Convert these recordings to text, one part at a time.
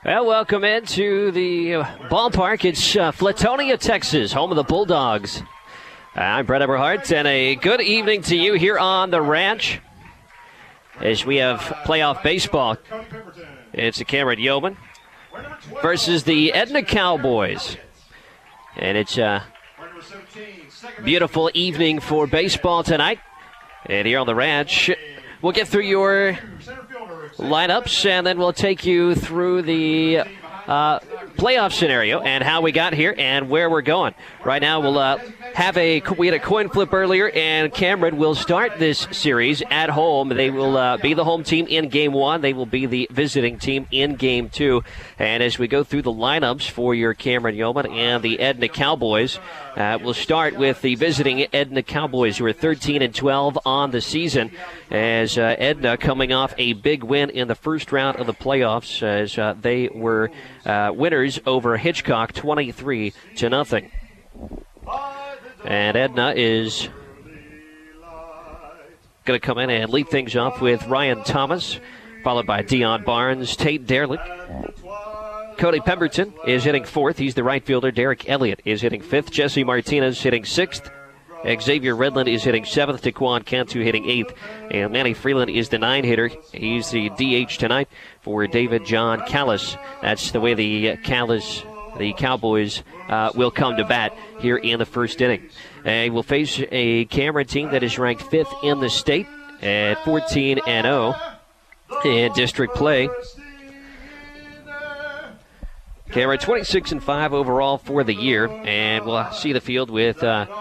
Well, welcome into the ballpark. It's Flatonia, Texas, home of the Bulldogs. I'm Brett Eberhardt, and a good evening to you here on the ranch as we have playoff baseball. It's the Cameron Yeoman versus the Edna Cowboys. And it's a beautiful evening for baseball tonight. And here on the ranch, we'll get through your lineups, and then we'll take you through the playoff scenario and how we got here and where we're going. Right now, we had a coin flip earlier, and Cameron will start this series at home. They will be the home team in Game 1. They will be the visiting team in Game 2. And as we go through the lineups for your Cameron Yeoman and the Edna Cowboys, we'll start with the visiting Edna Cowboys, who are 13-12 on the season, as Edna coming off a big win in the first round of the playoffs, as they were winners over Hitchcock 23-0. And Edna is going to come in and lead things off with Ryan Thomas, followed by Dion Barnes, Tate Derlick. Cody Pemberton is hitting fourth. He's the right fielder. Derek Elliott is hitting fifth. Jesse Martinez hitting sixth. Xavier Redland is hitting seventh. Taquan Cantu hitting eighth. And Manny Freeland is the 9-hitter. He's the DH tonight for David John Callis. That's the way the Cowboys will come to bat here in the first inning. They will face a Cameron team that is ranked fifth in the state at 14-0 in district play. Cameron 26-5 overall for the year, and we'll see the field with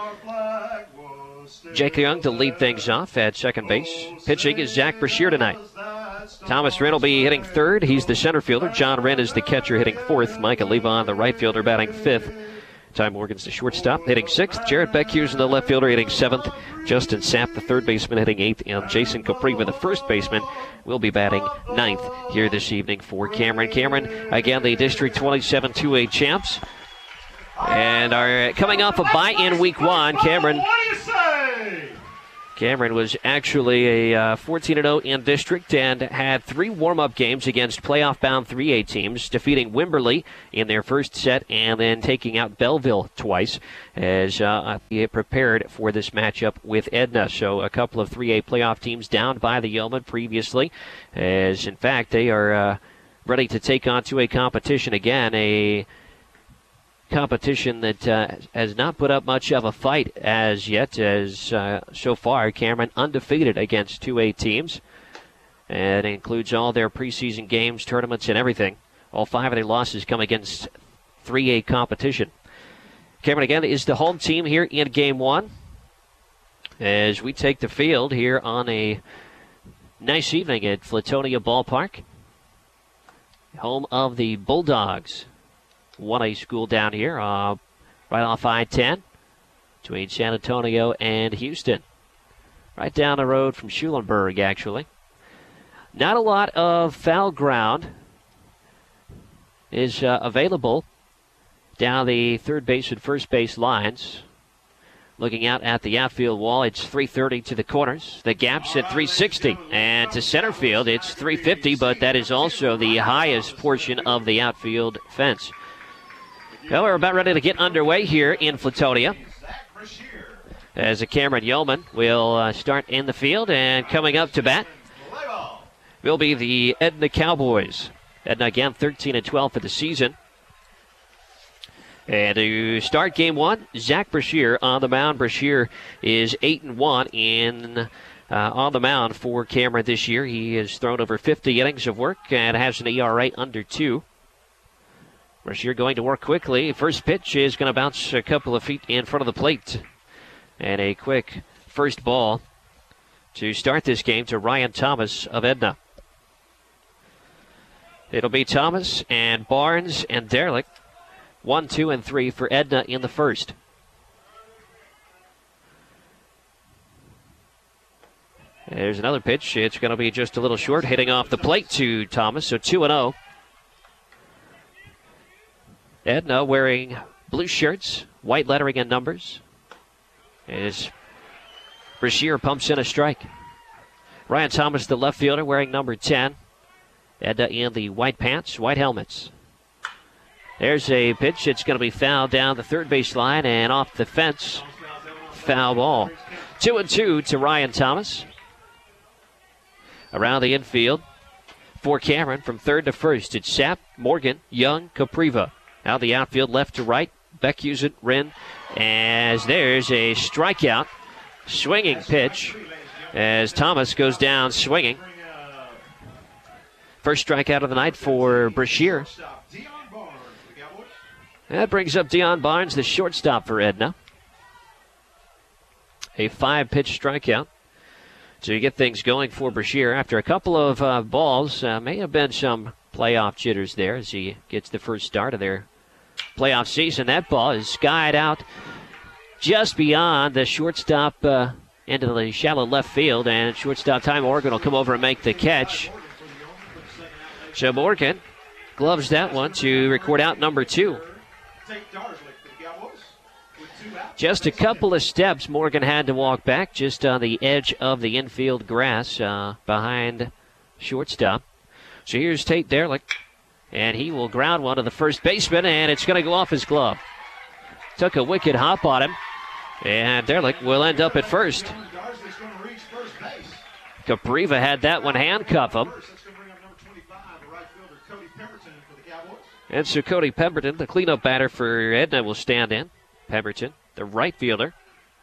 Jake Young to lead things off at second base. Pitching is Zach Brashear tonight. Thomas Wren will be hitting third. He's the center fielder. John Wren is the catcher hitting fourth. Micah Levon, the right fielder, batting fifth. Ty Morgan's the shortstop, hitting sixth. Jarrett Beckhughes, the left fielder, hitting seventh. Justin Sapp, the third baseman, hitting eighth. And Jason Capriva, the first baseman, will be batting ninth here this evening for Cameron. Cameron, again, the District 27 2A champs, and are coming off a bye in Week 1. Cameron was actually a 14-0 in district and had 3 warm-up games against playoff-bound 3A teams, defeating Wimberley in their first set and then taking out Belleville twice as he prepared for this matchup with Edna. So a couple of 3A playoff teams down by the Yeoman previously, as in fact they are ready to take on 2A competition again, a competition that has not put up much of a fight as yet, as so far Cameron undefeated against 2A teams, and it includes all their preseason games, tournaments, and everything. All 5 of their losses come against 3A competition. Cameron again is the home team here in Game 1 as we take the field here on a nice evening at Flatonia Ballpark, home of the Bulldogs. 1A school down here, right off I-10 between San Antonio and Houston. Right down the road from Schulenburg, actually. Not a lot of foul ground is available down the third base and first base lines. Looking out at the outfield wall, it's 330 to the corners. The gap's at 360. And to center field, it's 350, but that is also the highest portion of the outfield fence. Well, we're about ready to get underway here in Flatonia, as the Cameron Yeoman will start in the field, and coming up to bat will be the Edna Cowboys. Edna again 13-12 for the season. And to start Game 1, Zach Brashear on the mound. Brashear is 8-1 on the mound for Cameron this year. He has thrown over 50 innings of work and has an ERA under 2. Brashear going to work quickly. First pitch is going to bounce a couple of feet in front of the plate. And a quick first ball to start this game to Ryan Thomas of Edna. It'll be Thomas and Barnes and Derlick. 1, 2, and 3 for Edna in the first. There's another pitch. It's going to be just a little short, hitting off the plate to Thomas, so 2-0. Edna wearing blue shirts, white lettering and numbers, as Brashear pumps in a strike. Ryan Thomas, the left fielder, wearing number 10. Edna in the white pants, white helmets. There's a pitch. It's going to be fouled down the third base line and off the fence. Foul ball. 2-2 to Ryan Thomas. Around the infield for Cameron from third to first. It's Sapp, Morgan, Young, Capriva. Out the outfield left to right. Beckhusen, Wren. As there's a strikeout. Swinging pitch as Thomas goes down swinging. First strikeout of the night for Brashear. That brings up Dion Barnes, the shortstop for Edna. A 5-pitch strikeout. So you get things going for Brashear after a couple of balls. May have been some playoff jitters there as he gets the first start of their playoff season. That ball is skied out just beyond the shortstop into the shallow left field, and shortstop Ty Morgan will come over and make the catch. So Morgan gloves that one to record out number 2. Just a couple of steps Morgan had to walk back just on the edge of the infield grass behind shortstop. So here's Tate Derlick, and he will ground one to the first baseman, and it's going to go off his glove. Took a wicked hop on him, and Derlick will end up at first. Capriva had that one handcuff him. And so Cody Pemberton, the cleanup batter for Edna, will stand in. Pemberton, the right fielder.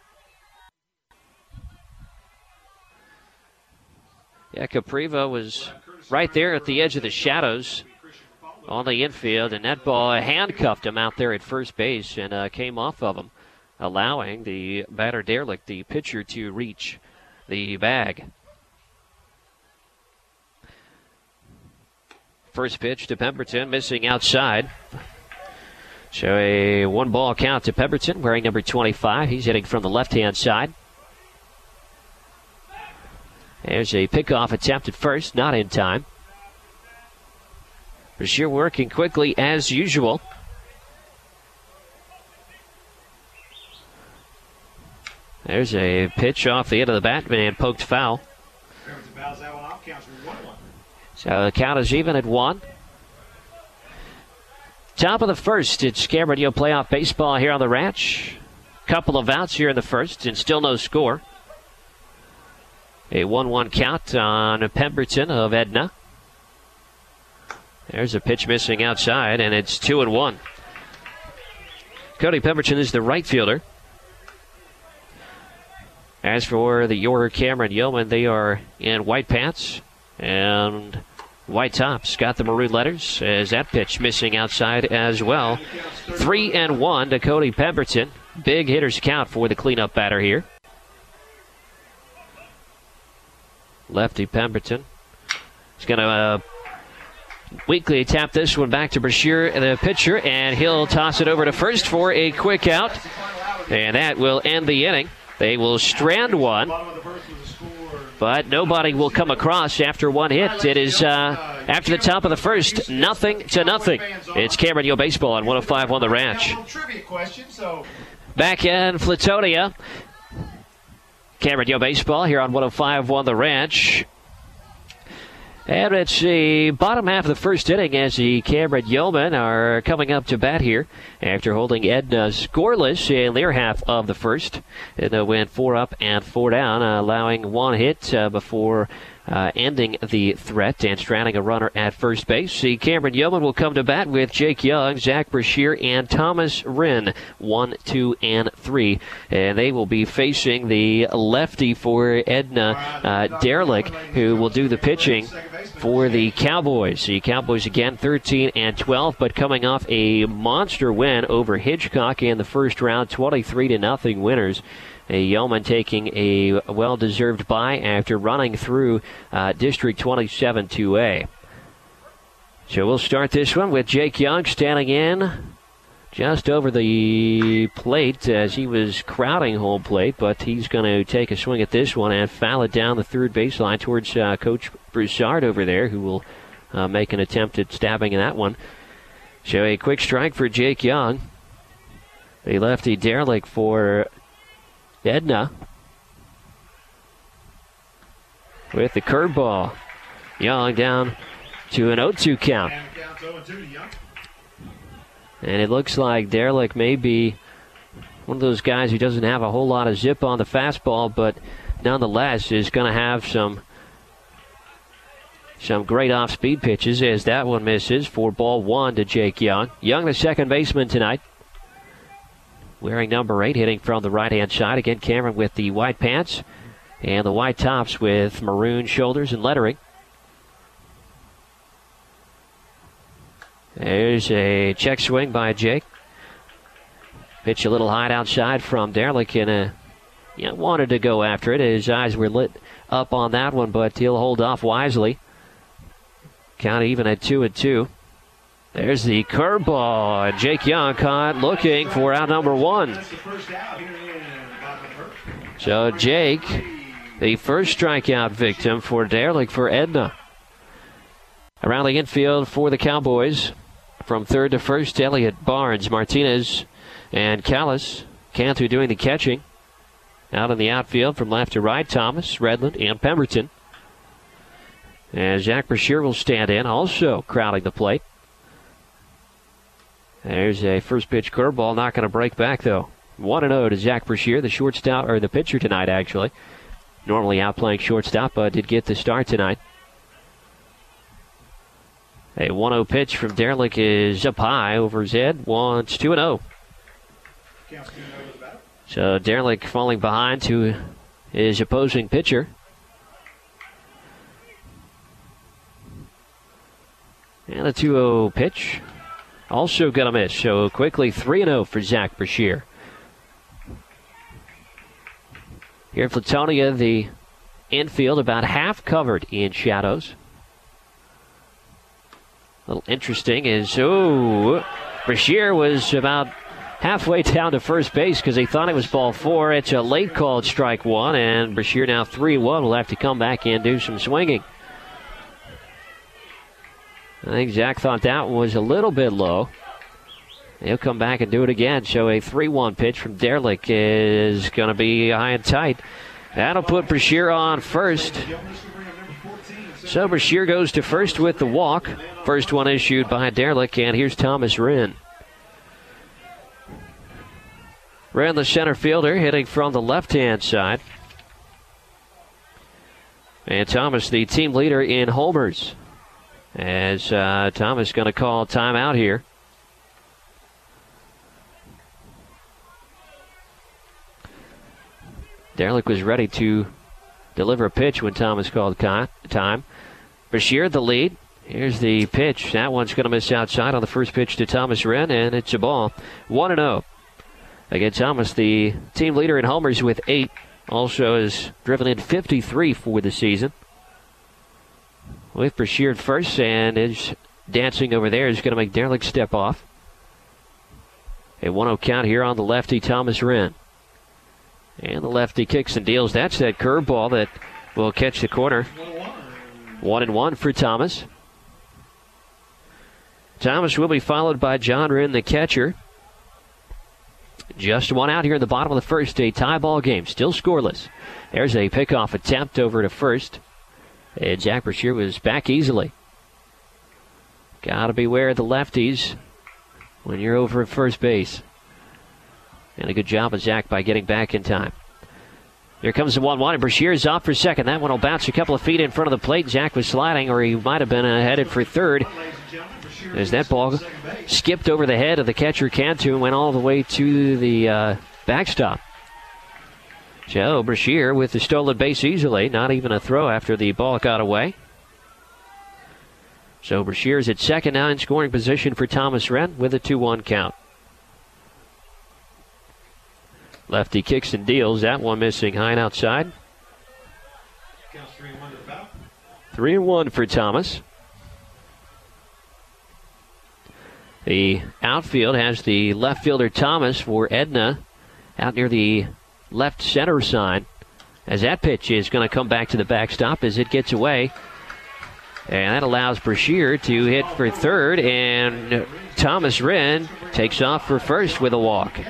Yeah, Capriva was right there at the edge of the shadows on the infield, and that ball handcuffed him out there at first base and came off of him, allowing the batter Derlick, the pitcher, to reach the bag. First pitch to Pemberton, missing outside. So a 1-ball count to Pemberton, wearing number 25. He's hitting from the left-hand side. There's a pickoff attempt at first, not in time. Brashear working quickly as usual. There's a pitch off the end of the bat and poked foul. So the count is even at 1. Top of the first, it's Cam Radio playoff baseball here on the Ranch. Couple of outs here in the first and still no score. A 1-1 count on Pemberton of Edna. There's a pitch missing outside, and it's 2-1. Cody Pemberton is the right fielder. As for your Cameron Yeoman, they are in white pants and white tops. Got the maroon letters as that pitch missing outside as well. 3-1 to Cody Pemberton. Big hitters count for the cleanup batter here. Lefty Pemberton. He's going to weakly tap this one back to Brashear, the pitcher, and he'll toss it over to first for a quick out. And that will end the inning. They will strand one, but nobody will come across after one hit. It is after the top of the first, 0-0. It's Cameron Yo Baseball on 105.1 The Ranch. Back in Flatonia, Cameron Yo Baseball here on 105.1 The Ranch. And it's the bottom half of the first inning as the Cameron Yeomen are coming up to bat here after holding Edna scoreless in their half of the first. Edna went 4 up and 4 down, allowing one hit before ending the threat and stranding a runner at first base. The Cameron Yeomen will come to bat with Jake Young, Zach Brashear, and Thomas Wren, 1, 2, and 3. And they will be facing the lefty for Edna, Derlick, who will do the pitching for the Cowboys. The Cowboys again 13-12, but coming off a monster win over Hitchcock in the first round, 23-0 winners. A Yeoman taking a well-deserved bye after running through District 27-2A. So we'll start this one with Jake Young standing in just over the plate as he was crowding home plate, but he's going to take a swing at this one and foul it down the third baseline towards Coach Broussard over there, who will make an attempt at stabbing in that one. So a quick strike for Jake Young. The lefty Derlick for Edna with the curveball. Young down To an 0-2 count. And it looks like Derlich may be one of those guys who doesn't have a whole lot of zip on the fastball, but nonetheless is going to have some great off-speed pitches as that one misses for ball 1 to Jake Young. Young, the second baseman tonight, wearing number 8, hitting from the right-hand side. Again, Cameron with the white pants and the white tops with maroon shoulders and lettering. There's a check swing by Jake. Pitch a little high outside from Derlich, and wanted to go after it. His eyes were lit up on that one, but he'll hold off wisely. Count even at 2-2. There's the curveball. Jake Young caught looking for out number 1. So Jake, the first strikeout victim for Derlich for Edna. Around the infield for the Cowboys, from third to first, Elliott, Barnes, Martinez, and Callis. Cantu doing the catching. Out in the outfield from left to right, Thomas, Redland, and Pemberton. And Zach Brashear will stand in, also crowding the plate. There's a first pitch curveball, not going to break back though. 1-0 to Zach Brashear, the shortstop, or the pitcher tonight actually. Normally out playing shortstop, but did get the start tonight. A 1-0 pitch from Derlich is up high over his head. It's 2-0. So Derlich falling behind to his opposing pitcher. And a 2-0 pitch. Also going to miss. So quickly 3-0 for Zach Brashear. Here in Flatonia, the infield about half covered in shadows. A little interesting is, Brashear was about halfway down to first base because he thought it was ball 4. It's a late called strike 1, and Brashear now 3-1 will have to come back and do some swinging. I think Zach thought that was a little bit low. He'll come back and do it again. So a 3-1 pitch from Derlich is going to be high and tight. That'll put Brashear on first. So Brashear goes to first with the walk. First one issued by Derlich, and here's Thomas Wren. Wren, the center fielder, hitting from the left-hand side. And Thomas, the team leader in homers. As Thomas going to call timeout here. Derlich was ready to deliver a pitch when Thomas called time. Brashear the lead. Here's the pitch. That one's going to miss outside on the first pitch to Thomas Wren, and it's a ball. 1-0. Again, Thomas, the team leader in homers with 8. Also has driven in 53 for the season. With Brashear at first, and his dancing over there is going to make Derlich step off. A 1-0 count here on the lefty, Thomas Wren. And the lefty kicks and deals. That's that curveball that will catch the corner. 1-1 for Thomas. Thomas will be followed by John Wren, the catcher. Just one out here in the bottom of the first. A tie ball game, still scoreless. There's a pickoff attempt over to first. And Zach Brashear was back easily. Got to beware of the lefties when you're over at first base. And a good job of Zach by getting back in time. Here comes the 1-1, and Brashear is off for second. That one will bounce a couple of feet in front of the plate. Zach was sliding, or he might have been headed for third. As that ball skipped over the head of the catcher Cantu and went all the way to the backstop. So Brashear with the stolen base easily. Not even a throw after the ball got away. So Brashear's at second now in scoring position for Thomas Wren with a 2-1 count. Lefty kicks and deals. That one missing high and outside. 3-1 for Thomas. The outfield has the left fielder Thomas for Edna out near the left center sign. As that pitch is going to come back to the backstop as it gets away. And that allows Brashear to hit for third. And Thomas Wren takes off for first with a walk.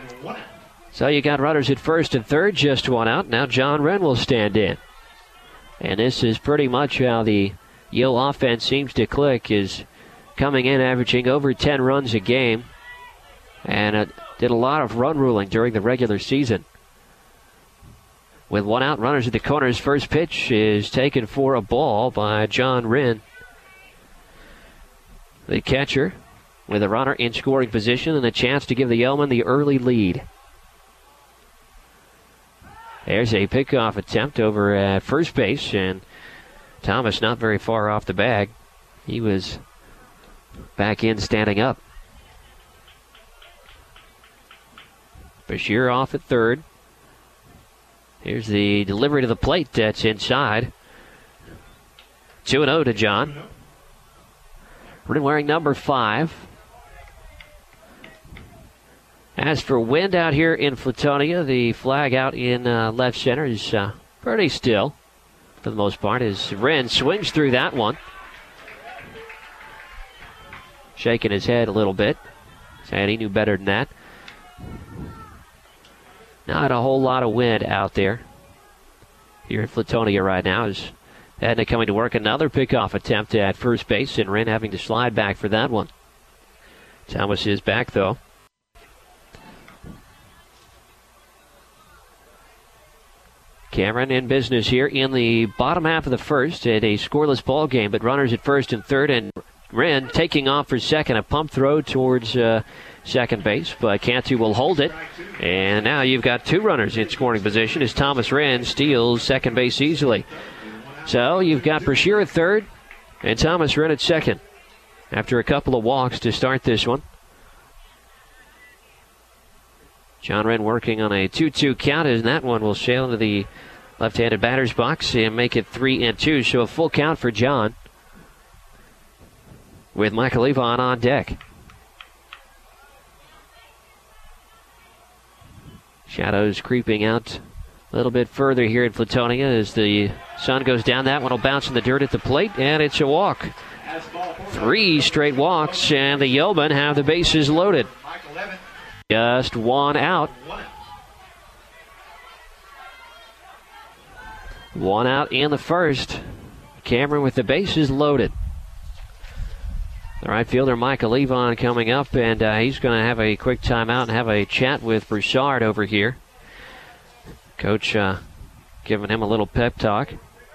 So you got runners at first and third, just one out. Now John Wren will stand in. And this is pretty much how the Yale offense seems to click, is coming in averaging over 10 runs a game. And did a lot of run ruling during the regular season. With one out, runners at the corners. First pitch is taken for a ball by John Wren. The catcher with a runner in scoring position and a chance to give the Yeomen the early lead. There's a pickoff attempt over at first base, and Thomas not very far off the bag. He was back in standing up. Bashir off at third. Here's the delivery to the plate that's inside. 2-0 to John. Wren wearing number 5. As for wind out here in Flatonia, the flag out in left center is pretty still for the most part as Wren swings through that one. Shaking his head a little bit. Saying he knew better than that. Not a whole lot of wind out there here in Flatonia right now. As Edna coming to work, another pickoff attempt at first base, and Wren having to slide back for that one. Thomas is back, though. Cameron in business here in the bottom half of the first at a scoreless ball game, but runners at first and third, and Wren taking off for second. A pump throw towards second base, but Cantu will hold it. And now you've got 2 runners in scoring position as Thomas Wren steals second base easily. So you've got Brashear at third and Thomas Wren at second after a couple of walks to start this one. John Wren working on a 2-2 count, and that one will sail into the left-handed batter's box and make it 3-2. So a full count for John with Michael Levon on deck. Shadows creeping out a little bit further here in Flatonia as the sun goes down. That one will bounce in the dirt at the plate, and it's a walk. 3 straight walks, and the Yeomen have the bases loaded. Just 1 out. 1 out in the first. Cameron with the bases loaded. The right fielder, Michael Levon, coming up, and he's going to have a quick timeout and have a chat with Broussard over here. Coach giving him a little pep talk.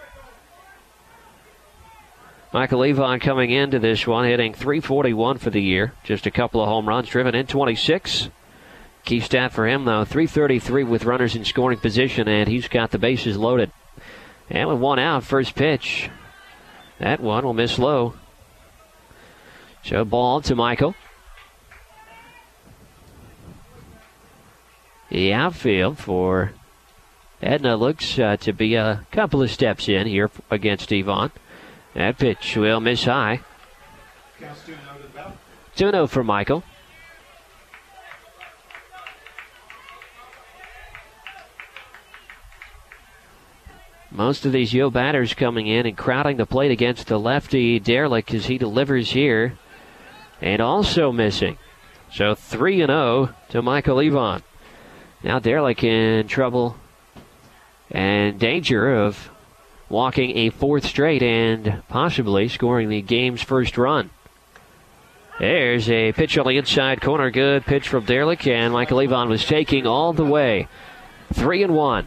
Michael Levon coming into this one, hitting .341 for the year. Just a couple of home runs, driven in 26. Key stat for him, though, .333 with runners in scoring position, and he's got the bases loaded. And with 1 out, first pitch. That one will miss low. So ball to Michael. The outfield for Edna looks to be a couple of steps in here against Devon. That pitch will miss high. 2-0 for Michael. Most of these Yale batters coming in and crowding the plate against the lefty Derlick as he delivers here. And also missing. So 3-0 to Michael Levon. Now Derlick in trouble and danger of walking a 4th straight and possibly scoring the game's first run. There's a pitch on the inside corner. Good pitch from Derlick, and Michael Levon was taking all the way. 3-1.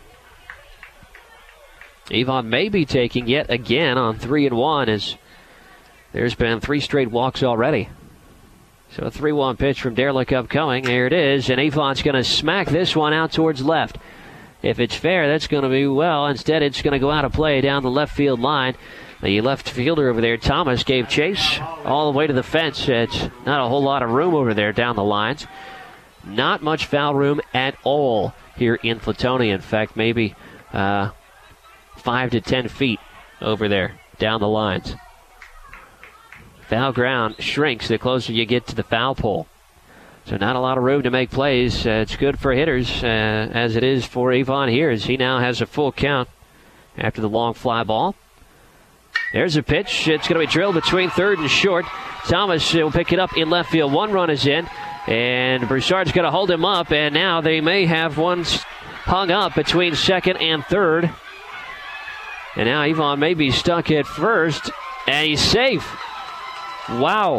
Levon may be taking yet again on 3-1 as there's been 3 straight walks already. So a 3-1 pitch from Derlick upcoming. There it is, and Levon's going to smack this one out towards left. If it's fair, that's going to be well. Instead, it's going to go out of play down the left field line. The left fielder over there, Thomas, gave chase all the way to the fence. It's not a whole lot of room over there down the lines. Not much foul room at all here in Flatonia. In fact, maybe 5 to 10 feet over there down the lines. Foul ground shrinks the closer you get to the foul pole. So not a lot of room to make plays. It's good for hitters, as it is for Avon here, as he now has a full count after the long fly ball. There's a pitch. It's going to be drilled between third and short. Thomas will pick it up in left field. 1 run is in, and Broussard's going to hold him up, and now they may have one hung up between second and third. And now Yvonne may be stuck at first, and he's safe. Wow.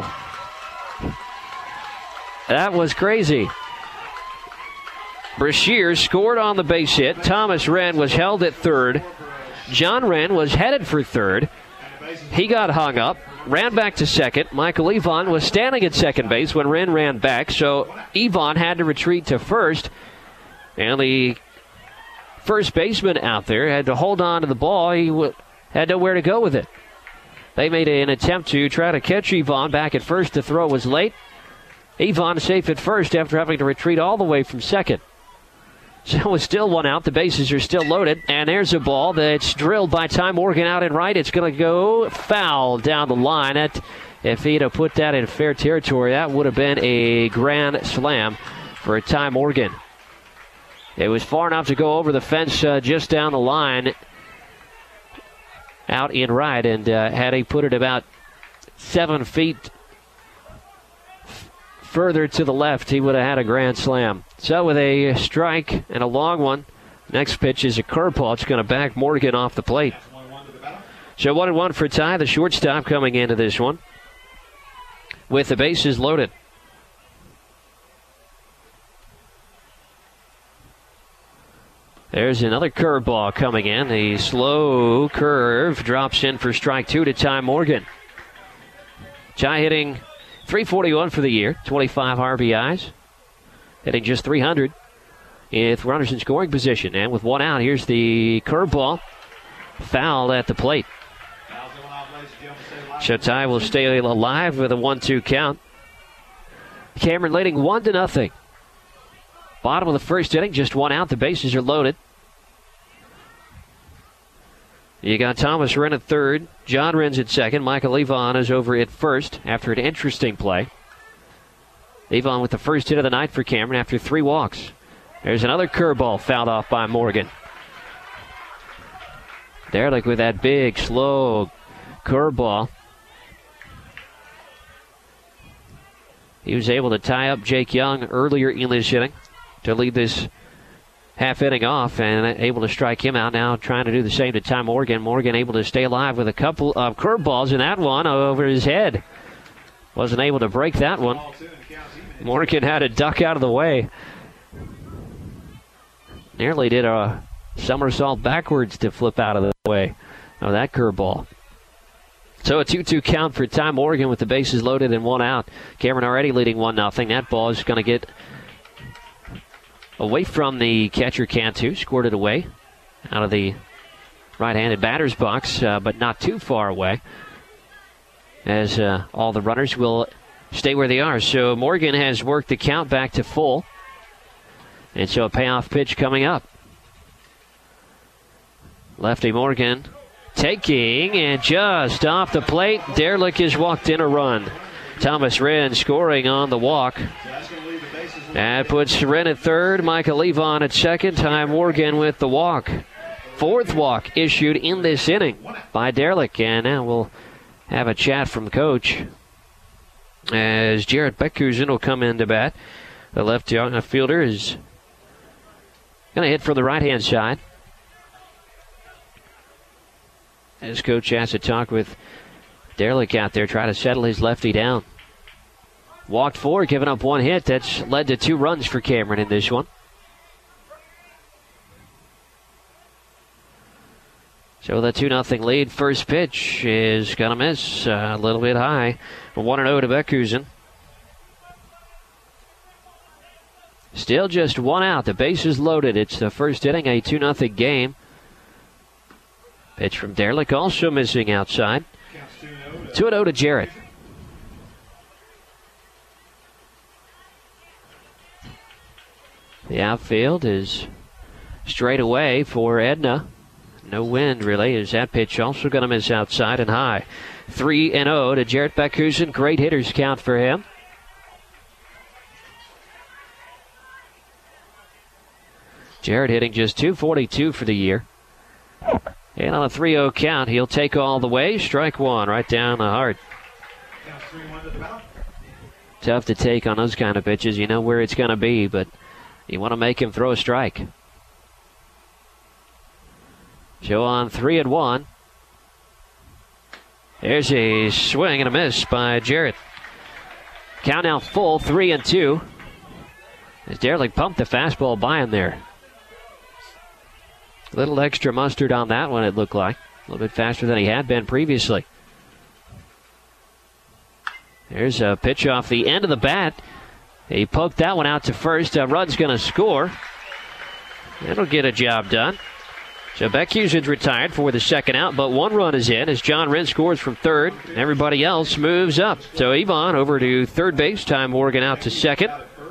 That was crazy. Brashear scored on the base hit. Thomas Wren was held at third. John Wren was headed for third. He got hung up, ran back to second. Michael Yvonne was standing at second base when Wren ran back, so Yvonne had to retreat to first. And the first baseman out there had to hold on to the ball. He had nowhere to go with it. They made an attempt to try to catch Yvonne back at first. The throw was late. Yvonne safe at first after having to retreat all the way from second. So it's still one out. The bases are still loaded. And there's a ball that's drilled by Ty Morgan out in right. It's going to go foul down the line. If he'd have put that in fair territory, that would have been a grand slam for Ty Morgan. It was far enough to go over the fence just down the line out in right. And had he put it about 7 feet further to the left, he would have had a grand slam. So with a strike and a long one, next pitch is a curveball. It's going to back Morgan off the plate. So 1-1 for Ty, the shortstop coming into this one with the bases loaded. There's another curveball coming in. The slow curve drops in for strike two to Ty Morgan. Ty hitting .341 for the year, 25 RBIs, hitting just .300 with runners in scoring position. And with one out, here's the curveball, fouled at the plate. So Ty will stay alive with a 1-2 count. Cameron leading 1-0. Bottom of the first inning, just one out. The bases are loaded. You got Thomas Wren at third. John Wren's at second. Michael Yvonne is over at first after an interesting play. Yvonne with the first hit of the night for Cameron after 3 walks. There's another curveball fouled off by Morgan. Derlick with that big, slow curveball. He was able to tie up Jake Young earlier in this inning to lead this half inning off and able to strike him out. Now trying to do the same to Ty Morgan. Morgan able to stay alive with a couple of curveballs, and that one over his head. Wasn't able to break that one. Morgan had to duck out of the way. Nearly did a somersault backwards to flip out of the way of that curveball. So a 2-2 count for Ty Morgan with the bases loaded and one out. Cameron already leading 1-0. That ball is going to get away from the catcher. Cantu scored it away out of the right-handed batter's box, but not too far away, as all the runners will stay where they are. So Morgan has worked the count back to full, and so a payoff pitch coming up. Lefty Morgan taking, and just off the plate, Derlick has walked in a run. Thomas Wren scoring on the walk. That puts Wren at third, Michael Yvonne at second, Ty Morgan with the walk. 4th walk issued in this inning by Derlick, and now we'll have a chat from coach as Jarrett Beckhusen will come into bat. The left fielder is going to hit from the right-hand side, as coach has to talk with Derlick out there, try to settle his lefty down. Walked 4, giving up 1 hit. That's led to 2 runs for Cameron in this one. So the 2-0 lead. First pitch is going to miss a little bit high. 1-0 to Beckhusen. Still just 1 out. The base is loaded. It's the first inning, a 2-0 game. Pitch from Derlick also missing outside. 2-0 to Jarrett. The outfield is straight away for Edna. No wind, really, as that pitch also going to miss outside and high. 3-0 to Jarrett Beckhusen. Great hitters count for him. Jarrett hitting just .242 for the year. And on a 3-0 count, he'll take all the way. Strike 1 right down the heart. Tough to take on those kind of pitches. You know where it's going to be, but you want to make him throw a strike. So on 3-1. There's a swing and a miss by Jarrett. Count now full, 3-2. As Derlich pumped the fastball by him there. A little extra mustard on that one, it looked like. A little bit faster than he had been previously. There's a pitch off the end of the bat. He poked that one out to first. A run's going to score. That'll get a job done. So Beck Hugheson's retired for the second out, but one run is in as John Wren scores from third. Everybody else moves up. So Yvonne over to third base. Ty Morgan out to second.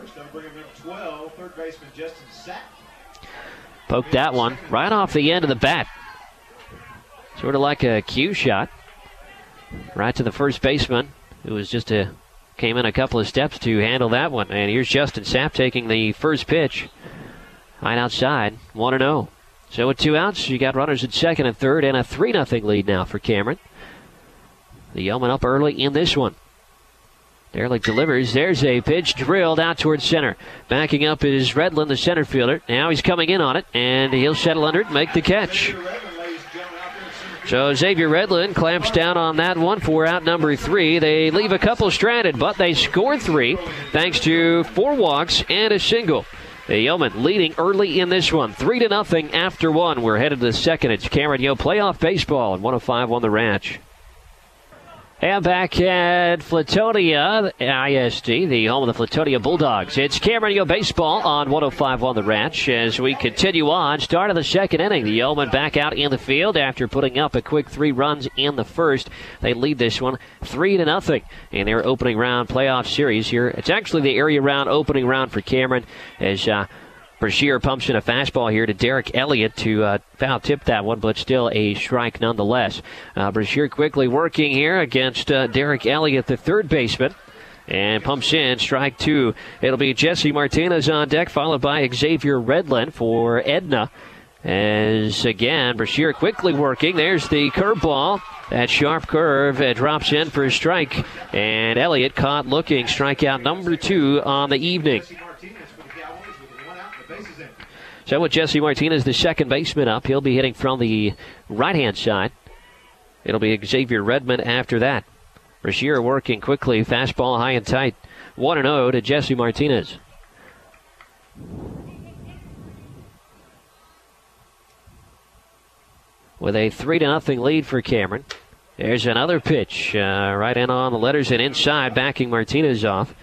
Poked that one right off the end of the bat. Sort of like a cue shot. Right to the first baseman, who was just came in a couple of steps to handle that one. And here's Justin Sapp taking the first pitch. Right outside, 1-0. So with 2 outs, you got runners at second and third, and a 3-0 lead now for Cameron. The Yeoman up early in this one. Derlich delivers. There's a pitch drilled out towards center. Backing up is Redlin, the center fielder. Now he's coming in on it, and he'll settle under it and make the catch. So Xavier Redlin clamps down on that one for out number 3. They leave a couple stranded, but they score 3 thanks to 4 walks and a single. The Yeoman leading early in this one, 3-0 after 1. We're headed to the second. It's Cameron Yoe playoff baseball on 105 on the Ranch. And back at Flatonia ISD, the home of the Flatonia Bulldogs. It's Cameron Yoe baseball on 105 on the Ranch as we continue on. Start of the second inning. The Yeomen back out in the field after putting up a quick 3 runs in the first. They lead this one 3-0 in their opening round playoff series here. It's actually the area round opening round for Cameron as Brashear pumps in a fastball here to Derek Elliott to foul tip that one, but still a strike nonetheless. Brashear quickly working here against Derek Elliott, the third baseman, and pumps in strike 2. It'll be Jesse Martinez on deck, followed by Xavier Redlin for Edna. As again, Brashear quickly working. There's the curveball. That sharp curve drops in for a strike, and Elliott caught looking. Strikeout number 2 on the evening. So with Jesse Martinez, the second baseman up, he'll be hitting from the right-hand side. It'll be Xavier Redmond after that. Brashear working quickly, fastball high and tight. 1-0 to Jesse Martinez. With a 3-0 lead for Cameron. There's another pitch right in on the letters and inside, backing Martinez off.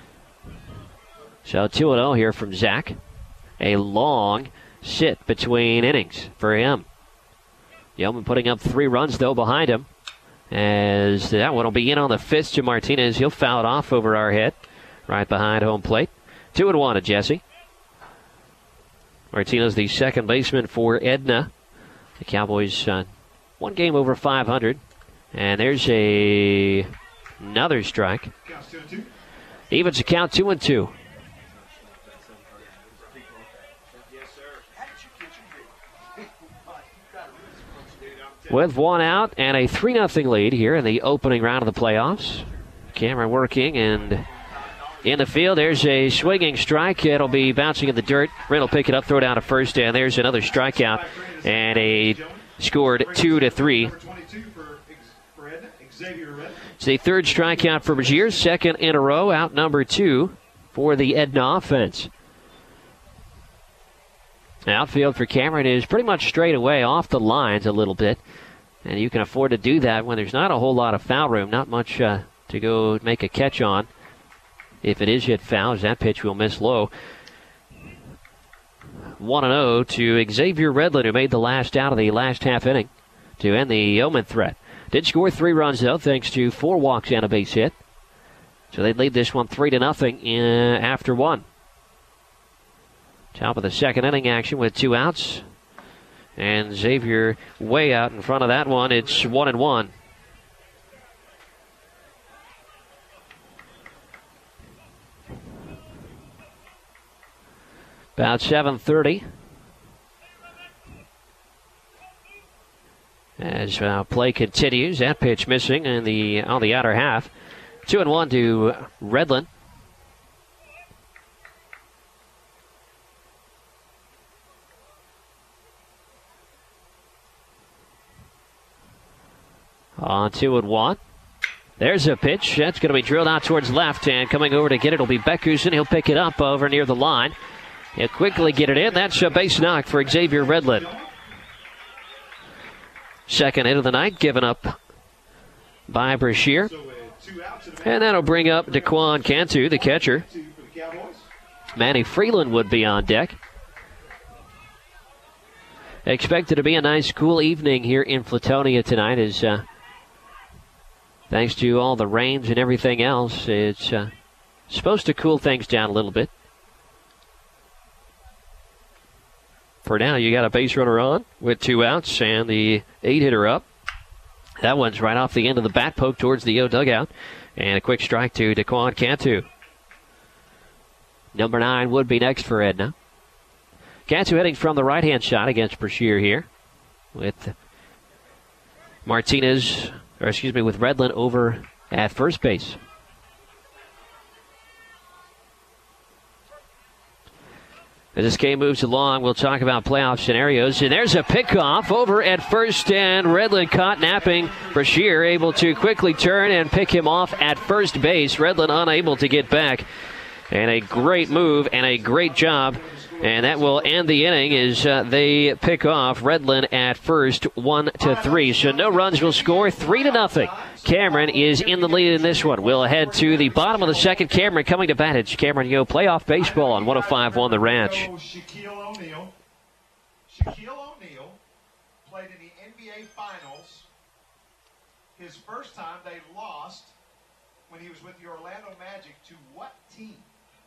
So 2-0 here from Zach. A long sit between innings for him. Yeoman putting up 3 runs, though, behind him. As that one will be in on the fifth to Martinez. He'll foul it off over our head, right behind home plate. 2-1 to Jesse. Martinez, the second baseman for Edna. The Cowboys 1 game over 500. And there's another strike. Evens the count 2-2. With 1 out and a 3-0 lead here in the opening round of the playoffs. Cameron working and in the field. There's a swinging strike. It'll be bouncing in the dirt. Wren will pick it up, throw it down to first, and there's another strikeout. And a scored 2-3. It's the third strikeout for Brashear, second in a row, out number 2 for the Edna offense. Outfield for Cameron is pretty much straight away off the lines a little bit. And you can afford to do that when there's not a whole lot of foul room, not much to go make a catch on. If it is hit foul, as that pitch will miss low. 1-0 to Xavier Redlin, who made the last out of the last half inning to end the Yeoman threat. Did score 3 runs, though, thanks to 4 walks and a base hit. So they lead this one 3-0 after 1. Top of the second inning action with 2 outs. And Xavier way out in front of that one. It's 1-1. About 7:30. As play continues, that pitch missing on the outer half. 2-1 to Redlin. on 2-1. There's a pitch. That's going to be drilled out towards left, and coming over to get it will be Beckerson. He'll pick it up over near the line. He'll quickly get it in. That's a base knock for Xavier Redland. Second hit of the night given up by Brashear. And that'll bring up Daquan Cantu, the catcher. Manny Freeland would be on deck. Expected to be a nice, cool evening here in Flatonia tonight. As thanks to all the rains and everything else, it's supposed to cool things down a little bit. For now, you got a base runner on with 2 outs and the 8-hitter up. That one's right off the end of the bat, poke towards the O dugout. And a quick strike to Daquan Cantu. Number 9 would be next for Edna. Cantu heading from the right-hand side against Brashear here. With with Redland over at first base. As this game moves along, we'll talk about playoff scenarios. And there's a pickoff over at first, and Redland caught napping. Brashear able to quickly turn and pick him off at first base. Redland unable to get back. And a great move and a great job. And that will end the inning as they pick off Redland at first, 1-3. So no runs will score, 3-0. Cameron is in the lead in this one. We'll head to the bottom of the second. Cameron coming to bat. It's Cameron Yo playoff baseball on 105.1 The Ranch. Shaquille O'Neal played in the NBA Finals. His first time they lost when he was with the Orlando Magic to what team?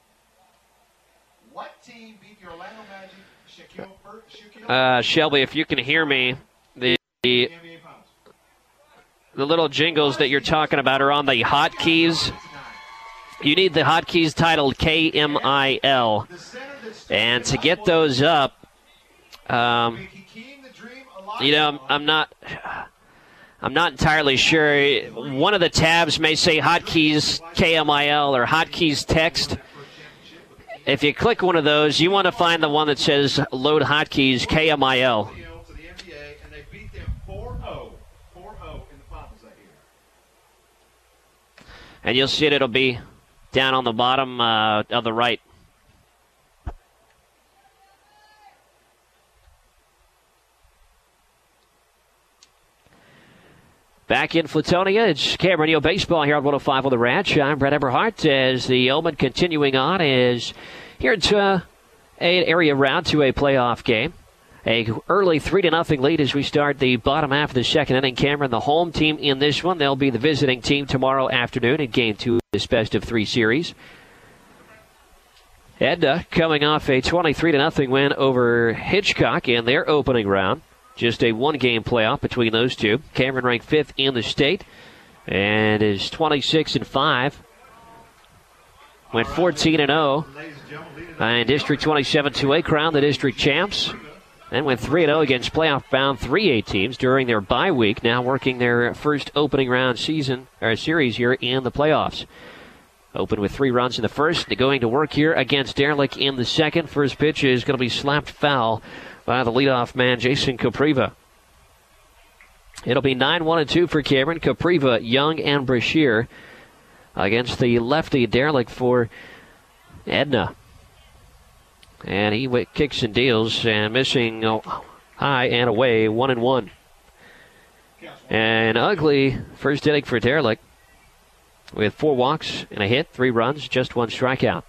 What team beat the Orlando Magic? Shaquille? Shelby, if you can hear me, the little jingles that you're talking about are on the hotkeys. You need the hotkeys titled KMIL. And to get those up, I'm not entirely sure. One of the tabs may say hotkeys KMIL or hotkeys text. If you click one of those, you want to find the one that says load hotkeys KMIL. And you'll see it'll be down on the bottom of the right. Back in Flatonia, it's Cameron Yo Baseball here on 105 on The Ranch. I'm Brett Eberhardt as the Omen continuing on is here to an area round to a playoff game. A early 3-0 lead as we start the bottom half of the second inning. Cameron, the home team in this one. They'll be the visiting team tomorrow afternoon in Game 2 of this best-of-3 series. Edna coming off a 23-0 win over Hitchcock in their opening round. Just a one-game playoff between those two. Cameron ranked 5th in the state and is 26-5. Went 14-0 in District 27 2A, crowned the district champs. Then went 3-0 against playoff-bound 3A teams during their bye week. Now working their first opening round series here in the playoffs. Open with 3 runs in the first. They're going to work here against Derlick in the second. First pitch is going to be slapped foul by the leadoff man, Jason Capriva. It'll be 9-1-2 for Cameron. Capriva, Young, and Brashear against the lefty Derlick for Edna. And he kicks and deals and missing high and away, 1-1. An ugly first inning for Derlick with 4 walks and a hit, 3 runs, just 1 strikeout.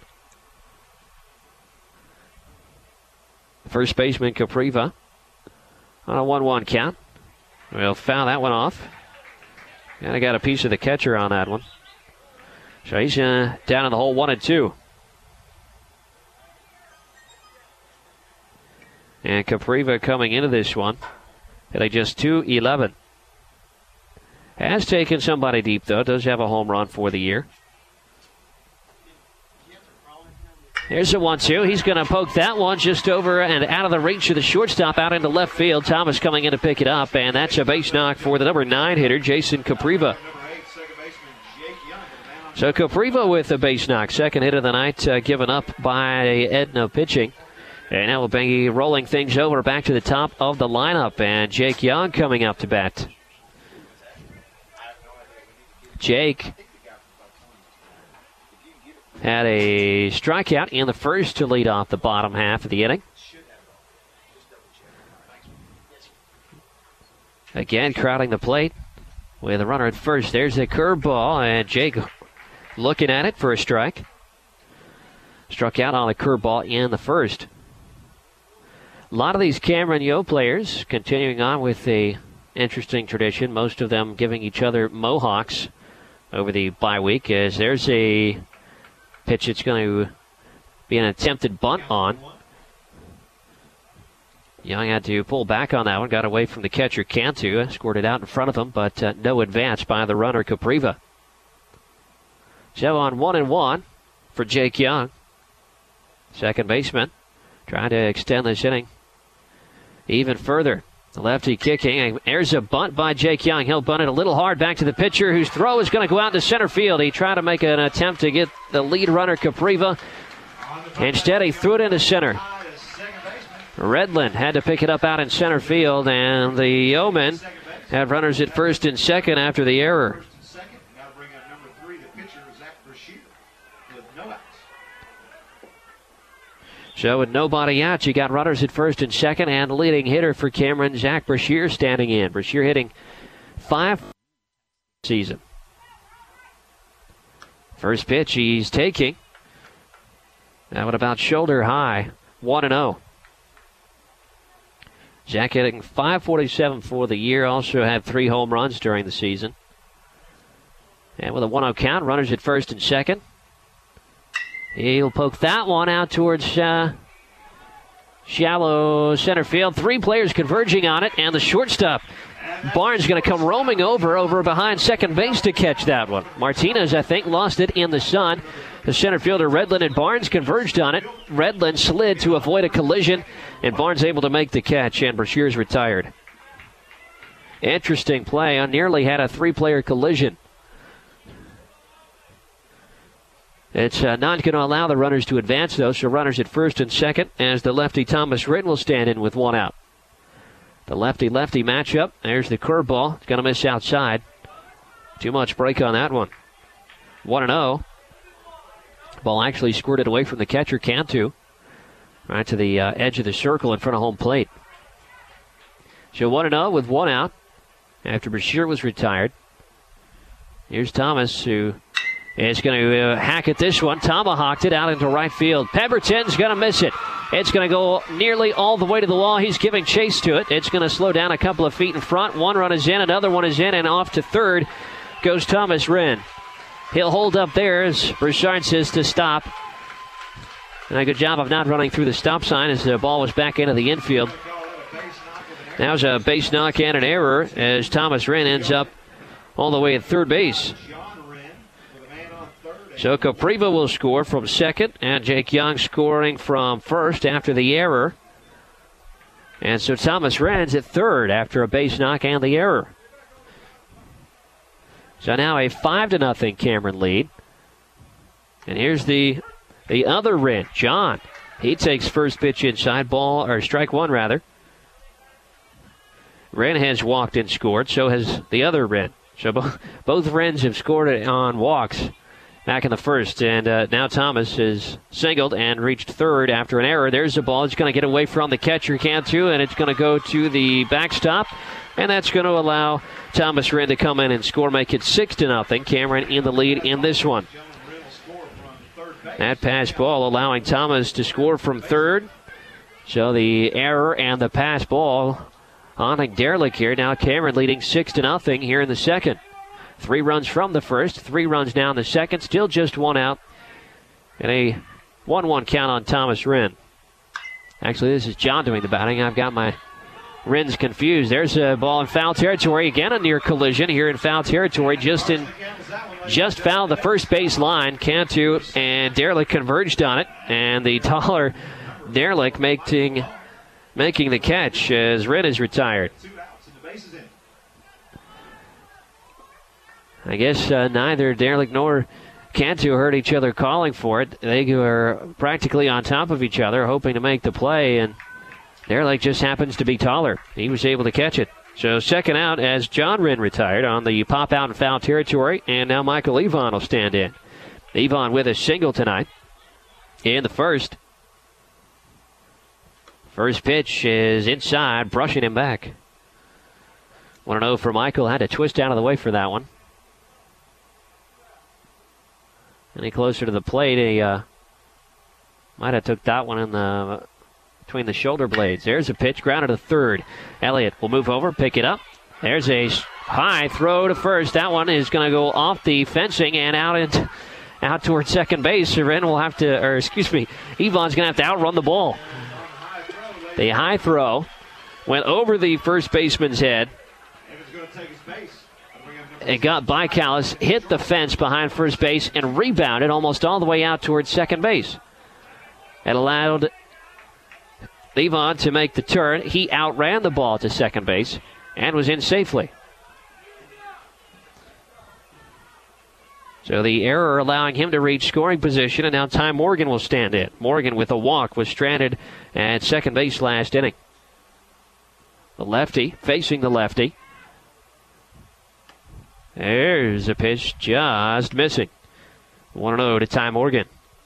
First baseman Capriva on a 1-1 count. We'll foul that one off. And I got a piece of the catcher on that one. So he's down in the hole 1-2. And Capriva coming into this one, hitting just .211. Has taken somebody deep, though. Does have a home run for the year. There's a 1-2. He's going to poke that one just over and out of the reach of the shortstop, out into left field. Thomas coming in to pick it up, and that's a base knock for the number 9 hitter, Jason Capriva. So Capriva with a base knock. Second hit of the night given up by Edna pitching. And now we'll be rolling things over back to the top of the lineup, and Jake Young coming up to bat. Jake had a strikeout in the first to lead off the bottom half of the inning. Again, crowding the plate with a runner at first. There's a curveball, and Jake looking at it for a strike. Struck out on a curveball in the first. A lot of these Cameron Yo players continuing on with a interesting tradition, most of them giving each other mohawks over the bye week, as there's a pitch that's going to be an attempted bunt on. Young had to pull back on that one, got away from the catcher Cantu, scored it out in front of him, but no advance by the runner Capriva. So on 1-1 for Jake Young, second baseman, trying to extend this inning even further. The lefty kicking. There's a bunt by Jake Young. He'll bunt it a little hard back to the pitcher, whose throw is going to go out to center field. He tried to make an attempt to get the lead runner, Capriva. Instead, he threw it into center. Redland had to pick it up out in center field, and the Yeomen had runners at first and second after the error. So with nobody out, you got runners at first and second, and the leading hitter for Cameron, Zach Brashear, standing in. Brashear hitting 5 season. First pitch he's taking. That one about shoulder high, 1-0. Zach hitting .547 for the year, also had 3 home runs during the season. And with a 1-0 count, runners at first and second. He'll poke that one out towards shallow center field. 3 players converging on it, and the shortstop, Barnes, going to come roaming over behind second base to catch that one. Martinez, I think, lost it in the sun. The center fielder Redland and Barnes converged on it. Redland slid to avoid a collision, and Barnes able to make the catch, and Brashear's retired. Interesting play. Nearly had a 3-player collision. It's not going to allow the runners to advance, though, so runners at first and second as the lefty Thomas Ritten will stand in with 1 out. The lefty-lefty matchup. There's the curveball. It's going to miss outside. Too much break on that one. 1-0. Ball actually squirted away from the catcher, Cantu. Right to the edge of the circle in front of home plate. So 1-0 with 1 out after Brashear was retired. Here's Thomas, who is going to hack at this one. Tomahawked it out into right field. Pemberton's going to miss it. It's going to go nearly all the way to the wall. He's giving chase to it. It's going to slow down a couple of feet in front. 1 run is in, another one is in, and off to third goes Thomas Wren. He'll hold up there as Broussard says to stop. And a good job of not running through the stop sign as the ball was back into the infield. That was a base knock and an error as Thomas Wren ends up all the way at third base. So Capriva will score from second, and Jake Young scoring from first after the error. And so Thomas Wren's at third after a base knock and the error. So now a 5-0 Cameron lead. And here's the other Wren, John. He takes first pitch inside, strike one rather. Wren has walked and scored, so has the other Wren. So both Wrens have scored on walks back in the first. And now Thomas is singled and reached third after an error. There's the ball. It's going to get away from the catcher, Cantu, and it's going to go to the backstop. And that's going to allow Thomas Wren to come in and score, make it 6-0. Cameron in the lead in this one. That pass ball allowing Thomas to score from third. So the error and the pass ball on Derlick here. Now Cameron leading 6-0 here in the second. 3 runs from the first, 3 runs down the second, still just 1 out. And a 1-1 count on Thomas Wren. Actually, this is John doing the batting. I've got my Wrens confused. There's a ball in foul territory. Again, a near collision here in foul territory. Just fouled the first base line. Cantu and Derlick converged on it. And the taller Derlick making the catch as Wren is retired. I guess neither Derlick nor Cantu heard each other calling for it. They were practically on top of each other, hoping to make the play, and Derlick just happens to be taller. He was able to catch it. So second out as John Wren retired on the pop out and foul territory, and now Michael Evon will stand in. Evon with a single tonight in the first. First pitch is inside, brushing him back. 1-0 for Michael. Had to twist out of the way for that one. Any closer to the plate, he might have took that one in the between the shoulder blades. There's a pitch, grounded to third. Elliott will move over, pick it up. There's a high throw to first. That one is going to go off the fencing and out towards second base. Wren will have to, Evon's going to have to outrun the ball. The high throw went over the first baseman's head. It got by Callis, hit the fence behind first base, and rebounded almost all the way out towards second base. It allowed Evon to make the turn. He outran the ball to second base and was in safely. So the error allowing him to reach scoring position, and now Ty Morgan will stand in. Morgan with a walk was stranded at second base last inning. The lefty facing the lefty. There's a pitch just missing. 1-0 to Ty Morgan.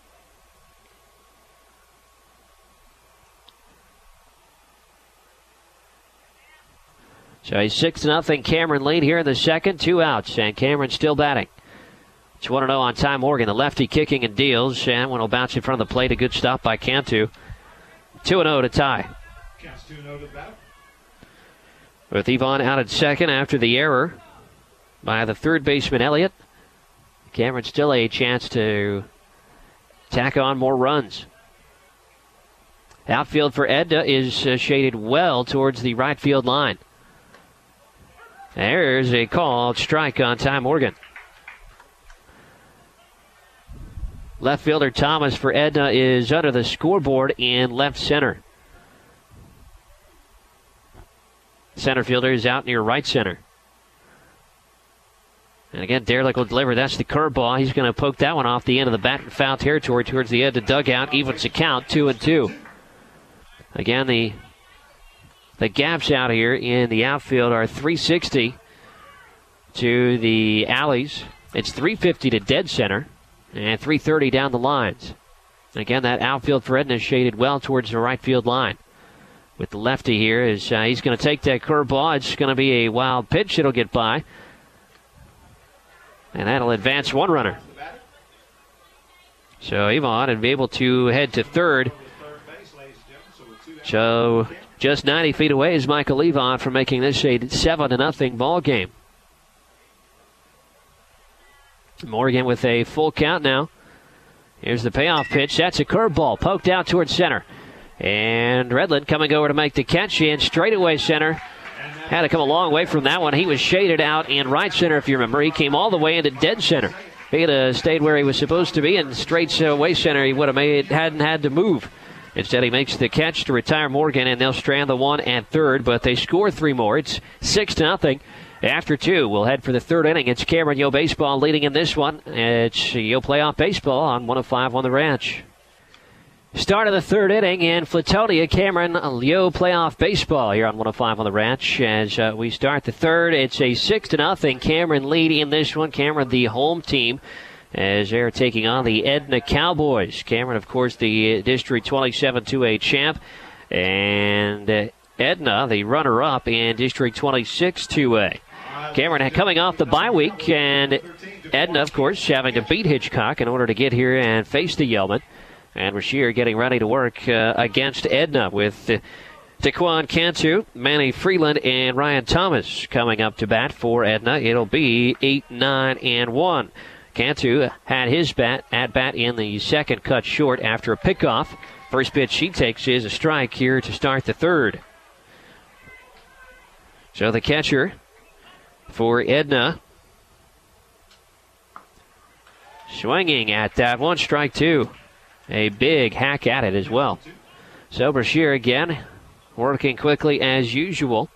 So a 6-0 Cameron lead here in the second. 2 outs, and Cameron still batting. It's 1-0 on Ty Morgan. The lefty kicking and deals, and one will bounce in front of the plate. A good stop by Cantu. 2-0 to Ty. Counts 2-0 to the batter. With Evon out at second after the error by the third baseman Elliott, Cameron still a chance to tack on more runs. Outfield for Edna is shaded well towards the right field line. There's a called strike on Ty Morgan. Left fielder Thomas for Edna is under the scoreboard in left center. Center fielder is out near right center. And again, Derlick will deliver. That's the curveball. He's going to poke that one off the end of the bat in foul territory towards the edge of the dugout. Evens the count, 2-2. Again, the gaps out here in the outfield are 360 to the alleys. It's 350 to dead center and 330 down the lines. And again, that outfield for Edna is shaded well towards the right field line. With the lefty here, he's going to take that curveball. It's going to be a wild pitch. It'll get by. And that'll advance one runner. So Evon will be able to head to third. So just 90 feet away is Michael Evon from making this a 7-0 ball game. Morgan with a full count now. Here's the payoff pitch. That's a curveball poked out towards center. And Redland coming over to make the catch in straightaway center. Had to come a long way from that one. He was shaded out in right center, if you remember. He came all the way into dead center. If he had stayed where he was supposed to be in straightaway center, he would have hadn't had to move. Instead, he makes the catch to retire Morgan, and they'll strand the one and third, but they score 3 more. It's 6-0. After 2, we'll head for the third inning. It's Cameron Yo Baseball leading in this one. It's Yo Playoff Baseball on 105 on the Ranch. Start of the third inning in Flatonia. Cameron Yo Playoff Baseball here on 105 on the Ranch. As we start the third, it's a 6-0 Cameron lead in this one. Cameron, the home team, as they're taking on the Edna Cowboys. Cameron, of course, the District 27-2A champ. And Edna, the runner-up in District 26-2A. Cameron coming off the bye week, and Edna, of course, having to beat Hitchcock in order to get here and face the Yeoman. And Rasheer getting ready to work against Edna with Taquan Cantu, Manny Freeland, and Ryan Thomas coming up to bat for Edna. It'll be 8-9-1. Cantu had his at bat in the second, cut short after a pickoff. First pitch he takes is a strike here to start the third. So the catcher for Edna swinging at that one, strike 2. A big hack at it as well. So Brashear again working quickly as usual.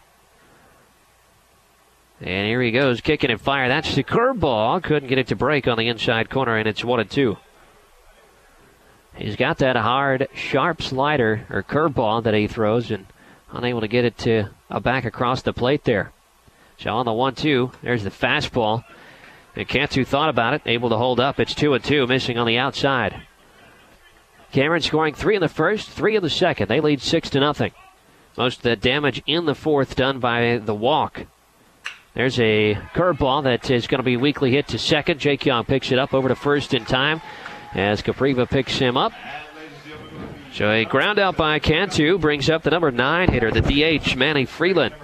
And here he goes, kicking and fire. That's the curveball. Couldn't get it to break on the inside corner, and it's 1-2. He's got that hard, sharp slider or curveball that he throws, and unable to get it to back across the plate there. So on the 1-2, there's the fastball. And Cantu thought about it, able to hold up. It's 2-2, missing on the outside. Cameron scoring 3 in the first, 3 in the second. They lead 6-0. Most of the damage in the fourth done by the walk. There's a curveball that is going to be weakly hit to second. Jake Young picks it up over to first in time as Capriva picks him up. So a ground out by Cantu brings up the number 9 hitter, the DH, Manny Freeland.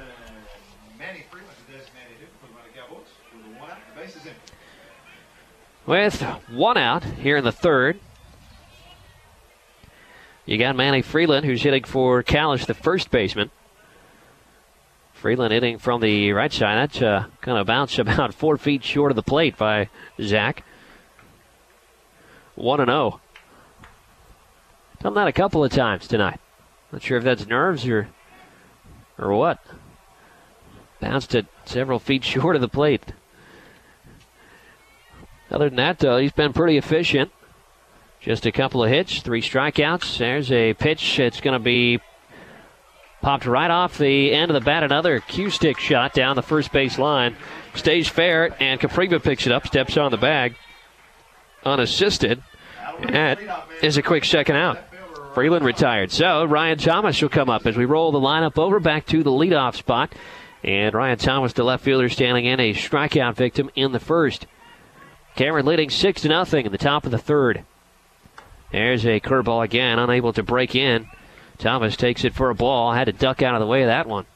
With 1 out here in the third, you got Manny Freeland, who's hitting for Kalish, the first baseman. Freeland hitting from the right side. That's kind of bounced about 4 feet short of the plate by Zach. 1-0. Done that a couple of times tonight. Not sure if that's nerves or what. Bounced it several feet short of the plate. Other than that, though, he's been pretty efficient. Just a couple of hits, 3 strikeouts. There's a pitch. It's going to be popped right off the end of the bat. Another Q-stick shot down the first base line. Stays fair, and Capriva picks it up, steps on the bag. Unassisted. That is a quick second out. Freeland retired. So Ryan Thomas will come up as we roll the lineup over back to the leadoff spot. And Ryan Thomas, the left fielder, standing in, a strikeout victim in the first. Cameron leading 6-0 in the top of the third. There's a curveball again, unable to break in. Thomas takes it for a ball. Had to duck out of the way of that one.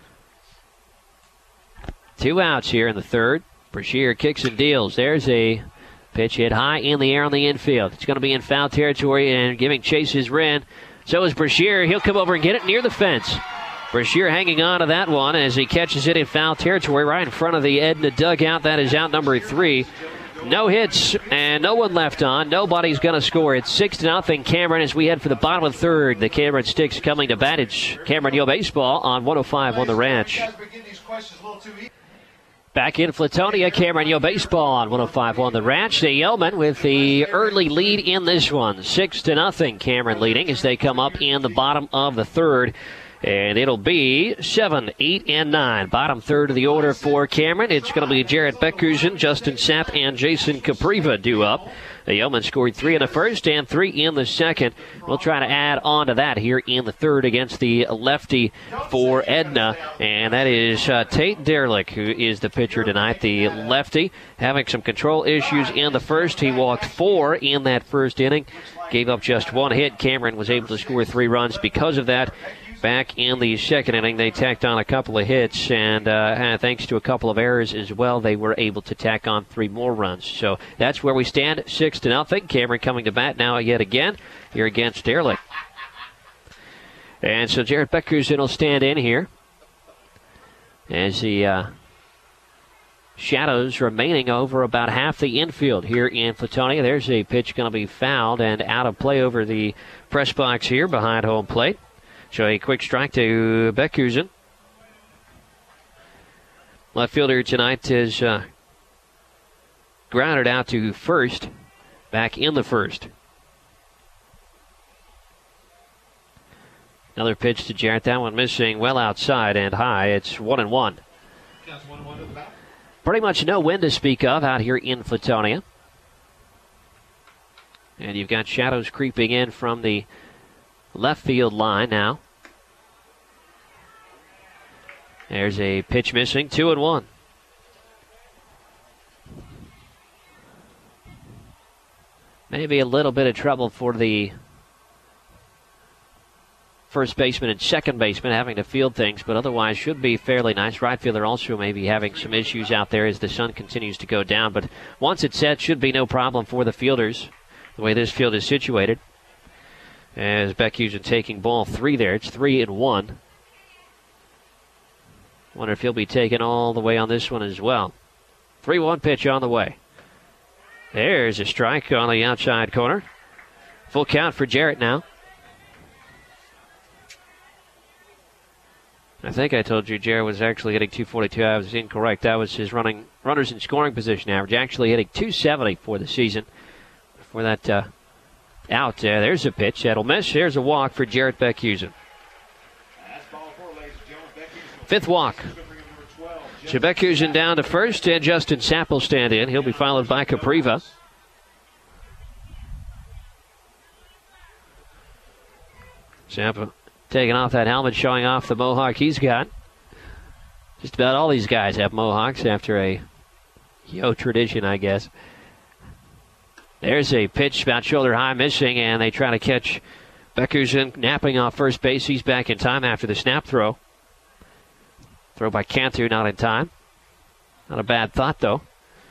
2 outs here in the third. Brashear kicks and deals. There's a pitch hit high in the air on the infield. It's going to be in foul territory and giving chase his Wren. So is Brashear. He'll come over and get it near the fence. Brashear hanging on to that one as he catches it in foul territory right in front of the Edna dugout. That is out number 3. No hits and no one left on. Nobody's going to score. It's 6-0 Cameron as we head for the bottom of the third. The Cameron Sticks coming to bat. It's Cameron Yo Baseball on 105 on the Ranch. Back in Flatonia, Cameron Yo Baseball on 105 on the Ranch. The Yeomen with the early lead in this one. 6-0 Cameron leading as they come up in the bottom of the third. And it'll be 7, 8, and 9. Bottom third of the order for Cameron. It's going to be Jarrett Beckhusen, Justin Sapp, and Jason Capriva due up. The Yeomen scored 3 in the first and 3 in the second. We'll try to add on to that here in the third against the lefty for Edna. And that is Tate Derlick, who is the pitcher tonight. The lefty having some control issues in the first. He walked 4 in that first inning. Gave up just 1 hit. Cameron was able to score 3 runs because of that. Back in the second inning, they tacked on a couple of hits, and thanks to a couple of errors as well, they were able to tack on 3 more runs. So that's where we stand, 6-0. Cameron coming to bat now yet again here against Derlick. And so Jarrett Beckhusen will stand in here as the shadows remaining over about half the infield here in Flatonia. There's a pitch going to be fouled and out of play over the press box here behind home plate. So a quick strike to Beckhusen. Left fielder tonight is grounded out to first, back in the first. Another pitch to Jarrett. That one missing well outside and high. It's 1-1. Pretty much no wind to speak of out here in Flatonia. And you've got shadows creeping in from the left field line now. There's a pitch missing, 2-1. Maybe a little bit of trouble for the first baseman and second baseman having to field things, but otherwise should be fairly nice. Right fielder also maybe having some issues out there as the sun continues to go down, but once it's set, should be no problem for the fielders, the way this field is situated. As Beckhusen taking ball 3 there. It's 3-1. Wonder if he'll be taken all the way on this one as well. 3-1 pitch on the way. There's a strike on the outside corner. Full count for Jarrett now. I think I told you Jarrett was actually hitting 242. I was incorrect. That was his runners in scoring position average. Actually hitting 270 for the season. For that out there. There's a pitch. That'll miss. There's a walk for Jarrett Beckhusen. Fifth walk. So Beckhuizen down to first, and Justin Sapp will stand in. He'll be followed by Capriva. Sapp taking off that helmet, showing off the mohawk he's got. Just about all these guys have mohawks after a tradition, I guess. There's a pitch about shoulder high missing, and they try to catch Beckhuizen napping off first base. He's back in time after the snap throw. Throw by Cantu, not in time. Not a bad thought, though.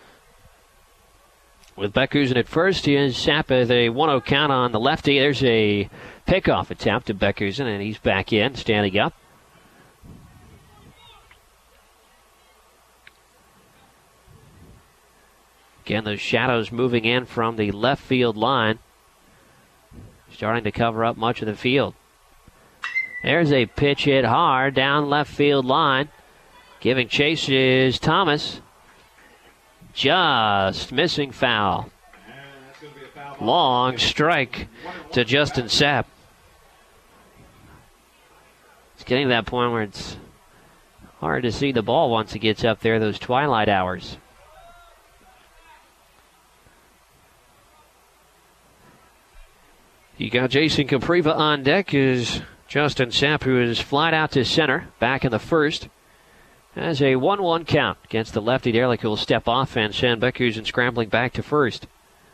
With Beckhuizen at first, he is Sapp with a 1-0 count on the lefty. There's a pickoff attempt to Beckhuizen, and he's back in, standing up. Again, those shadows moving in from the left field line, starting to cover up much of the field. There's a pitch hit hard down left field line. Giving chase is Thomas. Just missing foul. Long strike to Justin Sapp. It's getting to that point where it's hard to see the ball once it gets up there, those twilight hours. You got Jason Capriva on deck as Justin Sapp, who is flied out to center, back in the first. Has a 1-1 count against the lefty Derlick, who will step off and send Beckhuizen scrambling back to first.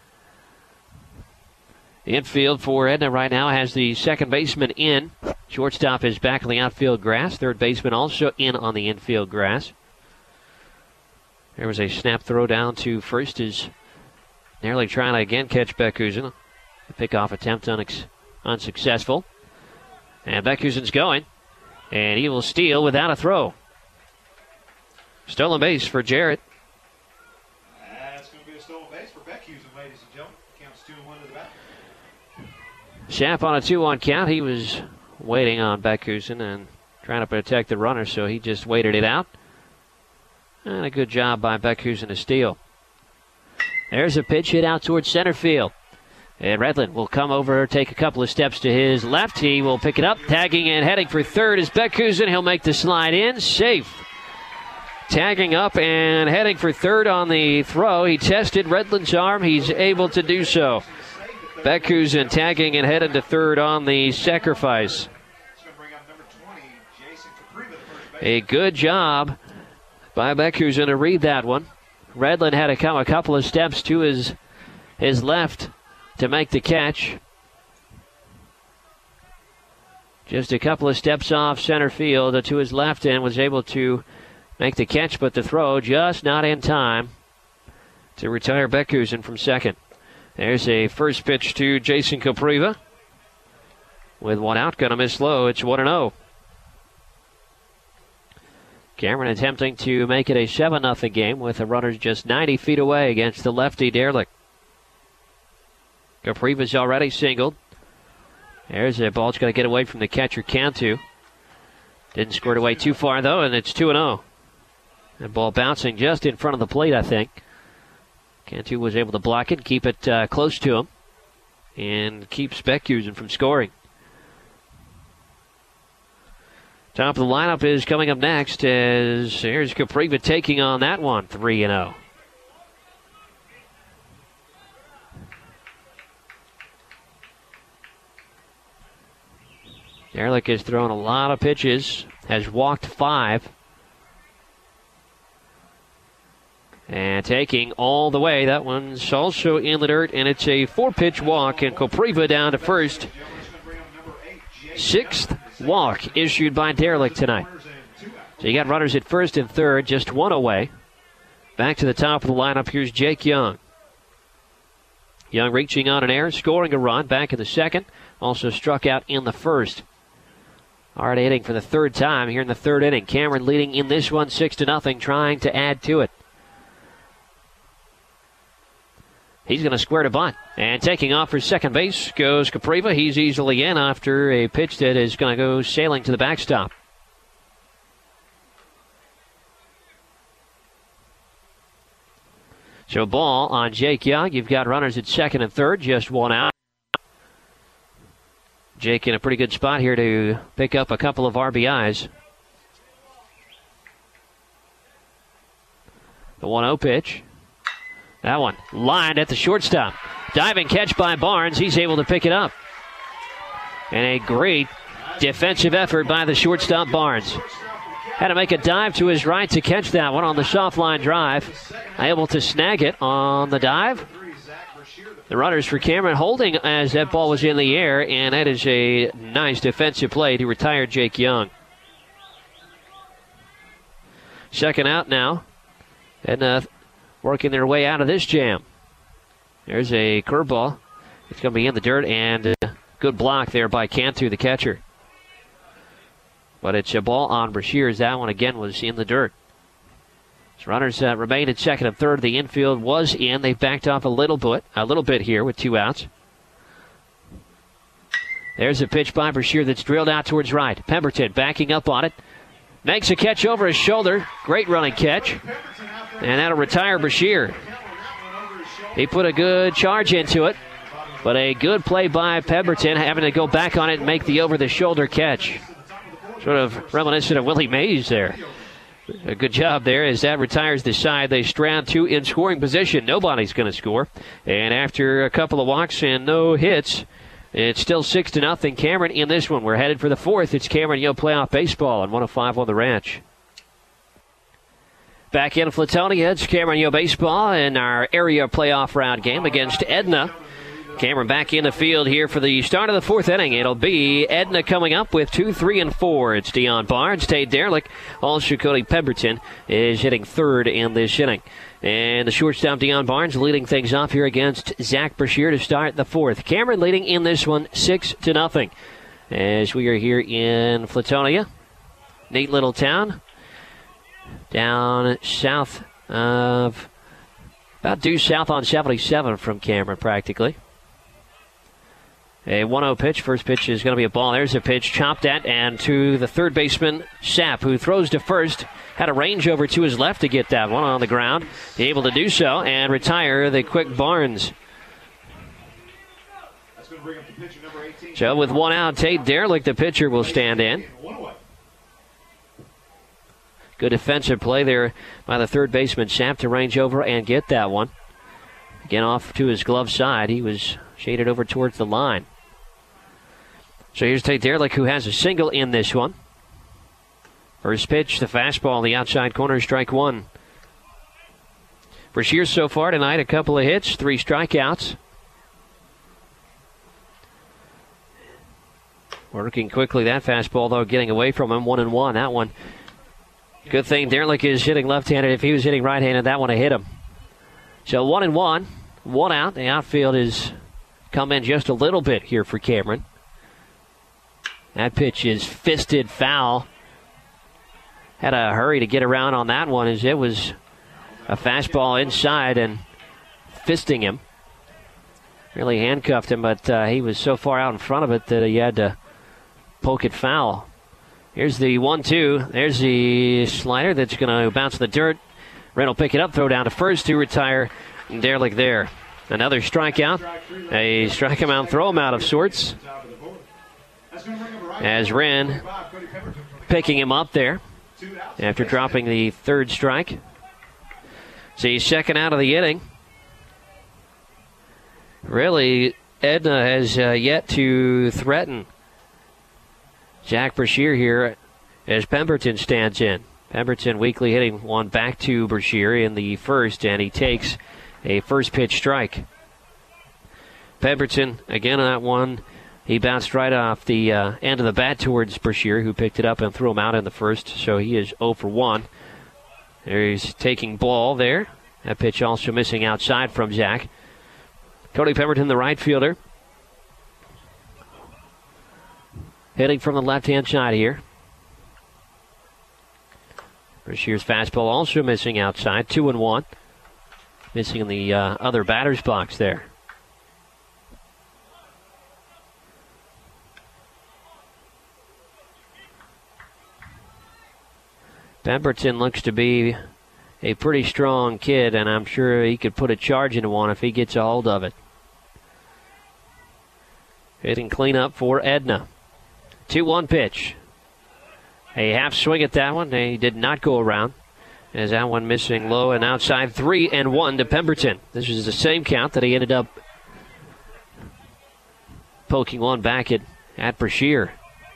The infield for Edna right now has the second baseman in. Shortstop is back on the outfield grass. Third baseman also in on the infield grass. There was a snap throw down to first as Derlick trying to again catch Beckhuizen. The pickoff attempt unsuccessful. And Beckhuizen's going. And he will steal without a throw. Stolen base for Jarrett. That's going to be a stolen base for Beckhuizen, ladies and gentlemen. Counts 2-1 to the bat. Sapp on a 2-1 count. He was waiting on Beckhuizen and trying to protect the runner, so he just waited it out. And a good job by Beckhuizen to steal. There's a pitch hit out towards center field. And Redland will come over, take a couple of steps to his left. He will pick it up. Tagging and heading for third is Beckhuizen. He'll make the slide in. Safe. Tagging up and heading for third on the throw. He tested Redland's arm. He's able to do so. Beckhuizen tagging and heading to third on the sacrifice. A good job by Beckhuizen to read that one. Redland had to come a couple of steps to his left to make the catch. Just a couple of steps off center field to his left and was able to make the catch, but the throw just not in time to retire Beckhuizen from second. There's a first pitch to Jason Capriva. With one out, going to miss low. It's 1-0. Cameron attempting to make it a 7-0 game with the runners just 90 feet away against the lefty Derlick. Capriva's already singled. There's a ball. It's going to get away from the catcher, Cantu. Didn't squirt away too far, though, and it's 2-0. That ball bouncing just in front of the plate, I think. Cantu was able to block it, keep it close to him, and keeps Beckhuizen from scoring. Top of the lineup is coming up next as here's Capriva taking on that one, 3-0. Derlick has thrown a lot of pitches, has walked 5. And taking all the way, that one's also in the dirt, and it's a 4-pitch walk, and Capriva down to first. 6th walk issued by Derlick tonight. So you got runners at first and third, just one away. Back to the top of the lineup, here's Jake Young. Young reaching on an error, scoring a run back in the second. Also struck out in the first. Already hitting for the third time here in the third inning. Cameron leading in this one 6-0, trying to add to it. He's going to square to bunt. And taking off for second base goes Capriva. He's easily in after a pitch that is going to go sailing to the backstop. So ball on Jake Young. You've got runners at second and third, just one out. Jake in a pretty good spot here to pick up a couple of RBIs. The 1-0 pitch. That one lined at the shortstop. Diving catch by Barnes. He's able to pick it up. And a great defensive effort by the shortstop, Barnes. Had to make a dive to his right to catch that one on the soft line drive. Able to snag it on the dive. The runners for Cameron holding as that ball was in the air, and that is a nice defensive play to retire Jake Young. Second out now, and working their way out of this jam. There's a curveball. It's going to be in the dirt, and good block there by Cantu, the catcher. But it's a ball on Brashears. That one again was in the dirt. As runners remain at second and third. The infield was in. They backed off a little bit here with 2 outs. There's a pitch by Brashear that's drilled out towards right. Pemberton backing up on it. Makes a catch over his shoulder. Great running catch. And that'll retire Brashear. He put a good charge into it. But a good play by Pemberton, having to go back on it and make the over-the-shoulder catch. Sort of reminiscent of Willie Mays there. A good job there as that retires the side. They strand 2 in scoring position. Nobody's going to score. And after a couple of walks and no hits, it's still 6-0 Cameron in this one. We're headed for the 4th. It's Cameron Yo Playoff Baseball on 105 on the Ranch. Back in Flatonia, it's Cameron Yo Baseball in our area playoff round game against Edna. Cameron back in the field here for the start of the 4th inning. It'll be Edna coming up with 2, 3, and 4. It's Dion Barnes, Tate Derlick. Also Cody Pemberton is hitting 3rd in this inning. And the shortstop Dion Barnes leading things off here against Zach Brashear to start the 4th. Cameron leading in this one 6-0. As we are here in Flatonia. Neat little town. Down south of, about due south on 77 from Cameron practically. A 1-0 pitch. First pitch is going to be a ball. There's a pitch chopped at and to the third baseman, Sapp, who throws to first. Had a range over to his left to get that one on the ground. Able to do so and retire the quick Barnes. So with 1 out, Tate Derlick, the pitcher, will stand in. Good defensive play there by the third baseman, Sapp, to range over and get that one. Again, off to his glove side. He was shaded over towards the line. So here's Tate Derlick, who has a single in this one. First pitch, the fastball, the outside corner, strike 1. Brashear so far tonight, a couple of hits, 3 strikeouts. Working quickly, that fastball, though, getting away from him, 1-1. That one, good thing Derlick is hitting left-handed. If he was hitting right-handed, that one would hit him. So 1-1, 1 out. The outfield has come in just a little bit here for Cameron. That pitch is fisted foul. Had to hurry to get around on that one as it was a fastball inside and fisting him. Really handcuffed him, but he was so far out in front of it that he had to poke it foul. Here's the 1-2. There's the slider that's going to bounce in the dirt. Wren will pick it up, throw down to first to retire Derlick there. Another strikeout. A strike him out, throw him out of sorts. As Wren picking him up there after dropping the third strike. See, second out of the inning. Really, Edna has yet to threaten Zach Brashear here as Pemberton stands in. Pemberton weakly hitting one back to Brashear in the first, and he takes a first pitch strike. Pemberton, again on that one, he bounced right off the end of the bat towards Brashear, who picked it up and threw him out in the first, so he is 0 for 1. There he's taking ball there. That pitch also missing outside from Zach. Cody Pemberton, the right fielder, hitting from the left-hand side here. Brashear's fastball also missing outside, 2-1. Missing in the other batter's box there. Pemberton looks to be a pretty strong kid, and I'm sure he could put a charge into one if he gets a hold of it. Hitting cleanup for Edna. 2-1 pitch. A half swing at that one. They did not go around. As that one missing low and outside, 3-1 to Pemberton. This is the same count that he ended up poking one back at Brashear.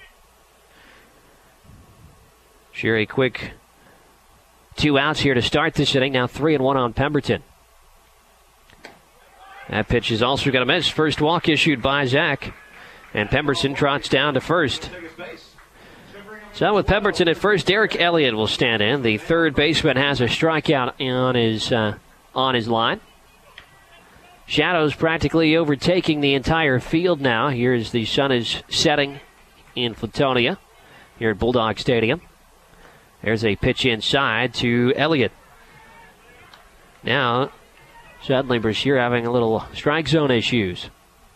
Sure, a quick 2 outs here to start this inning. Now 3-1 on Pemberton. That pitch is also going to miss. First walk issued by Zach. And Pemberton trots down to first. So with Pemberton at first, Derek Elliott will stand in. The third baseman has a strikeout on his line. Shadows practically overtaking the entire field now. Here as the sun is setting in Flatonia, here at Bulldog Stadium. There's a pitch inside to Elliott. Now, suddenly Brashear having a little strike zone issues.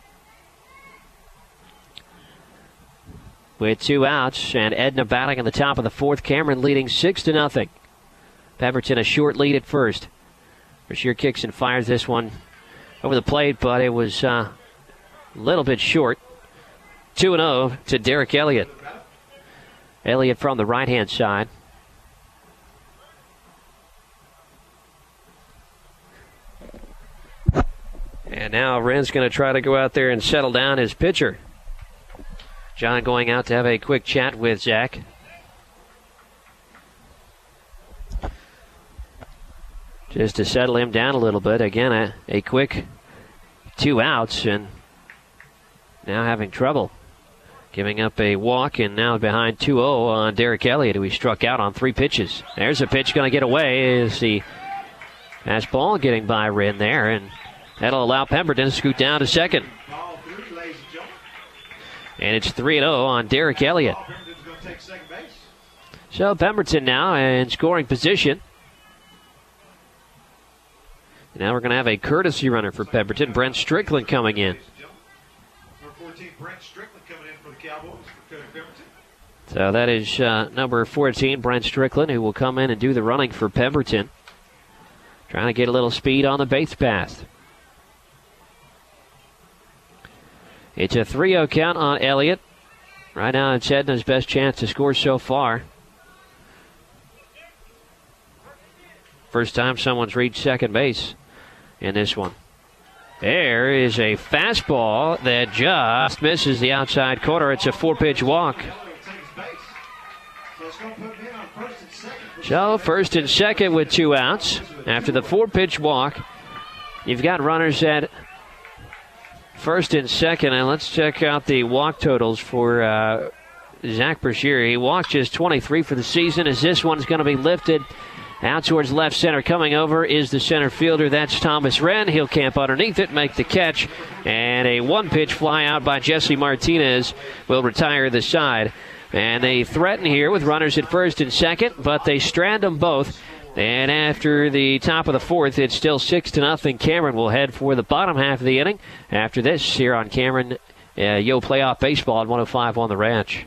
With 2 outs, and Edna batting in the top of the fourth. Cameron leading 6-0. Pemberton a short lead at first. Brashear kicks and fires this one over the plate, but it was a little bit short. 2-0 to Derek Elliott. Elliott from the right-hand side. And now Wren's going to try to go out there and settle down his pitcher. John going out to have a quick chat with Zach. Just to settle him down a little bit. Again, a quick 2 outs, and now having trouble. Giving up a walk, and now behind 2-0 on Derek Elliott, who he struck out on 3 pitches. There's a pitch going to get away as the fastball getting by Wren there, and that'll allow Pemberton to scoot down to second. And it's 3-0 on Derek Elliott. So Pemberton now in scoring position. Now we're going to have a courtesy runner for Pemberton. Brent Strickland coming in. So that is number 14, Brent Strickland, who will come in and do the running for Pemberton. Trying to get a little speed on the base path. It's a 3-0 count on Elliott. Right now it's Edna's best chance to score so far. First time someone's reached second base in this one. There is a fastball that just misses the outside corner. It's a 4-pitch walk. So first and second with 2 outs. After the 4-pitch walk, you've got runners at first and second, and let's check out the walk totals for Zach Brashear. He walked just 23 for the season, as this one's going to be lifted out towards left center. Coming over is the center fielder. That's Thomas Wren. He'll camp underneath it, make the catch, and a 1-pitch fly out by Jesse Martinez will retire the side. And they threaten here with runners at first and second, but they strand them both. And after the top of the fourth, it's still 6-0. Cameron will head for the bottom half of the inning. After this, here on Cameron, Yo Playoff Baseball at 105 on the Ranch.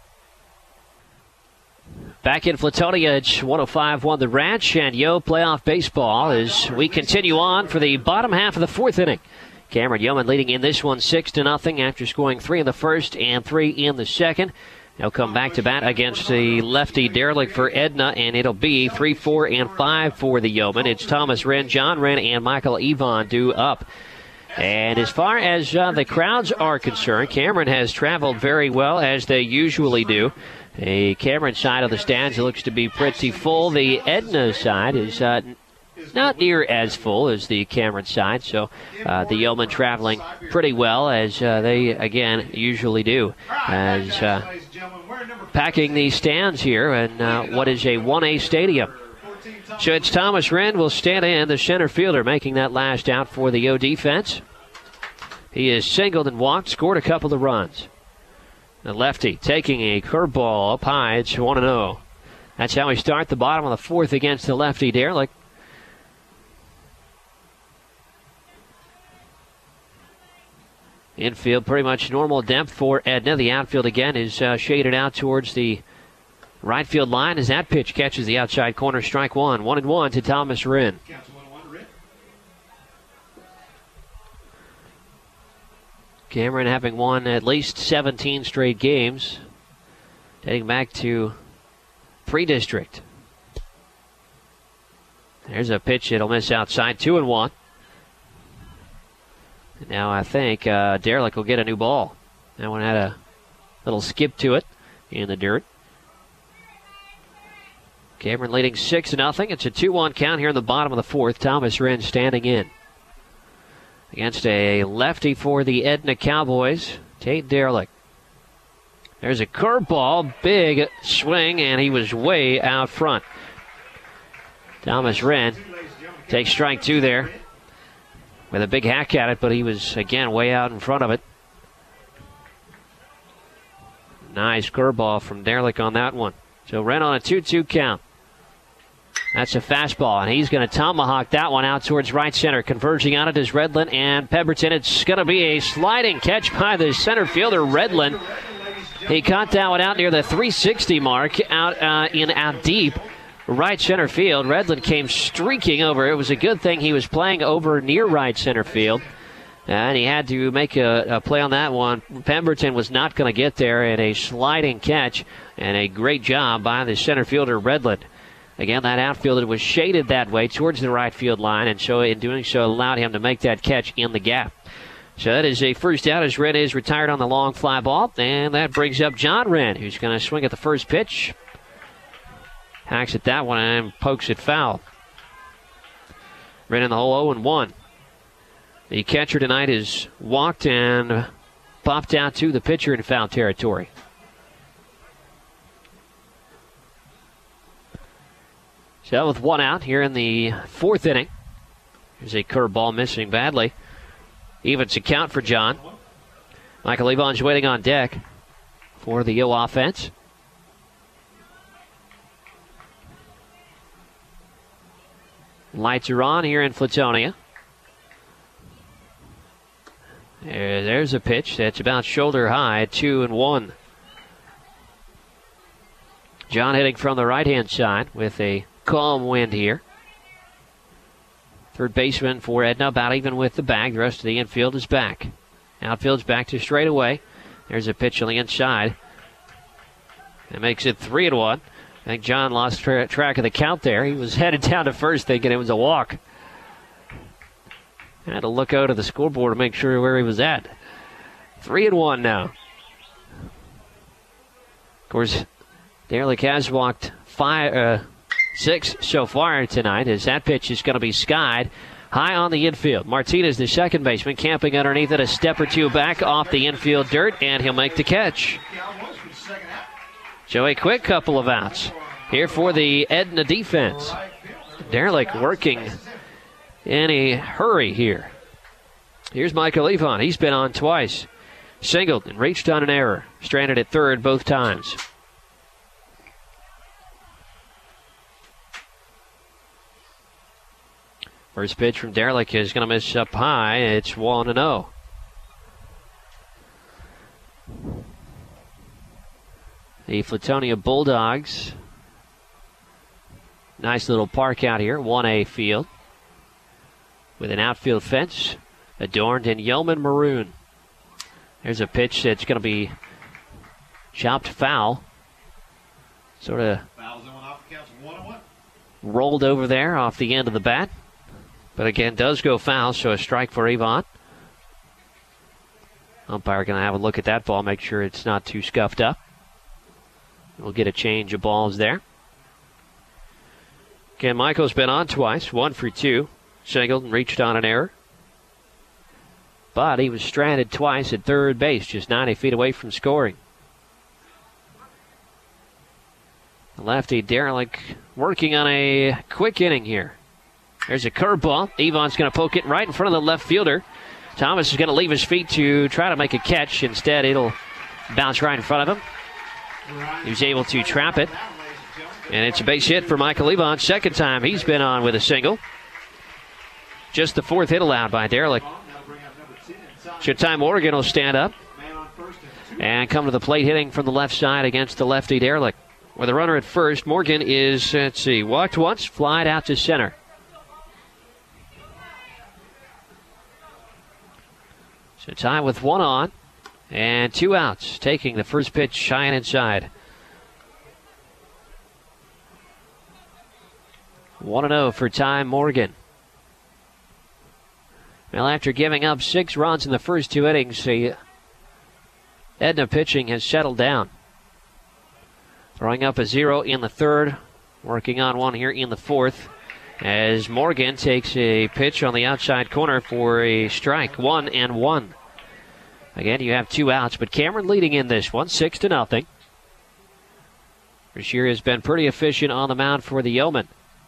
Back in Flatonia, it's 105 on the Ranch, and Yo Playoff Baseball as we continue on for the bottom half of the fourth inning. Cameron Yeoman leading in this one 6-0 after scoring 3 in the first and 3 in the second. They'll come back to bat against the lefty derelict for Edna, and it'll be 3, 4, and 5 for the Yeomen. It's Thomas Wren, John Wren, and Michael Yvonne due up. And as far as the crowds are concerned, Cameron has traveled very well, as they usually do. The Cameron side of the stands looks to be pretty full. The Edna side is not near as full as the Cameron side, so the Yeomen traveling pretty well, as they, again, usually do. As packing these stands here in what is a 1A stadium. So it's Thomas Wren will stand in, the center fielder, making that last out for the Yo defense. He is singled and walked, scored a couple of runs. The lefty taking a curveball up high. It's 1-0. That's how we start the bottom of the fourth against the lefty derelict. Infield pretty much normal depth for Edna. The outfield again is shaded out towards the right field line as that pitch catches the outside corner. Strike one. 1-1 to Thomas Wren. Cameron having won at least 17 straight games, dating back to pre-district. There's a pitch that'll miss outside, 2-1. Now I think Derlick will get a new ball. That one had a little skip to it in the dirt. Cameron leading 6-0. It's a 2-1 count here in the bottom of the fourth. Thomas Wren standing in. Against a lefty for the Edna Cowboys, Tate Derlick. There's a curveball, big swing, and he was way out front. Thomas Wren takes strike two there with a big hack at it, but he was, again, way out in front of it. Nice curveball from Derlick on that one. So Wren on a 2-2 count. That's a fastball, and he's going to tomahawk that one out towards right center. Converging on it is Redland and Pemberton. It's going to be a sliding catch by the center fielder, Redland. He caught that one out near the 360 mark, out deep right center field. Redland came streaking over. It was a good thing he was playing over near right center field, and he had to make a play on that one. Pemberton was not going to get there, and a sliding catch, and a great job by the center fielder, Redland. Again, that outfielder was shaded that way towards the right field line, and so in doing so allowed him to make that catch in the gap. So that is a first out as Wren is retired on the long fly ball, and that brings up John Wren, who's going to swing at the first pitch. Hacks at that one and pokes it foul. Wren in the hole 0-1. The catcher tonight is walked and popped out to the pitcher in foul territory. So with one out here in the fourth inning. There's a curveball missing badly. Evens a count for John. Michael Levon's waiting on deck for the Yo offense. Lights are on here in Flatonia. There's a pitch that's about shoulder high, 2-1. John hitting from the right-hand side with a calm wind here. Third baseman for Edna, about even with the bag. The rest of the infield is back. Outfield's back to straightaway. There's a pitch on the inside. That makes it 3-1. I think John lost track of the count there. He was headed down to first thinking it was a walk. I had to look out of the scoreboard to make sure where he was at. 3-1 now. Of course, Derlick has walked 6 so far tonight, as that pitch is going to be skied high on the infield. Martinez, the second baseman, camping underneath it, a step or two back off the infield dirt, and he'll make the catch. So a quick couple of outs here for the Edna defense. Derlick working in a hurry here. Here's Michael Levon. He's been on twice. Singled and reached on an error. Stranded at third both times. First pitch from Derlick is going to miss up high. It's 1-0. The Flatonia Bulldogs. Nice little park out here, 1A field. With an outfield fence adorned in Yeoman maroon. There's a pitch that's going to be chopped foul. Sort of rolled over there off the end of the bat. But again, does go foul, so a strike for Avon. Umpire going to have a look at that ball, make sure it's not too scuffed up. We'll get a change of balls there. Again, Michael's been on twice, 1 for 2. Singled and reached on an error. But he was stranded twice at third base, just 90 feet away from scoring. The lefty Derlick working on a quick inning here. There's a curveball. Evon's going to poke it right in front of the left fielder. Thomas is going to leave his feet to try to make a catch. Instead, it'll bounce right in front of him. He was able to trap it. And it's a base hit for Michael Levon. Second time he's been on with a single. Just the fourth hit allowed by Derlick. So Ty Morgan will stand up and come to the plate hitting from the left side against the lefty Derlick. With a runner at first, Morgan is, walked once, flied out to center. So Ty with one on and 2 outs, taking the first pitch high and inside. 1-0 for Ty Morgan. Well, after giving up 6 runs in the first 2 innings, the Edna pitching has settled down. Throwing up a 0 in the 3rd, working on 1 here in the 4th, as Morgan takes a pitch on the outside corner for a strike. 1-1. Again, you have 2 outs, but Cameron leading in this one, 6-0. Brashear has been pretty efficient on the mound for the Yeomen.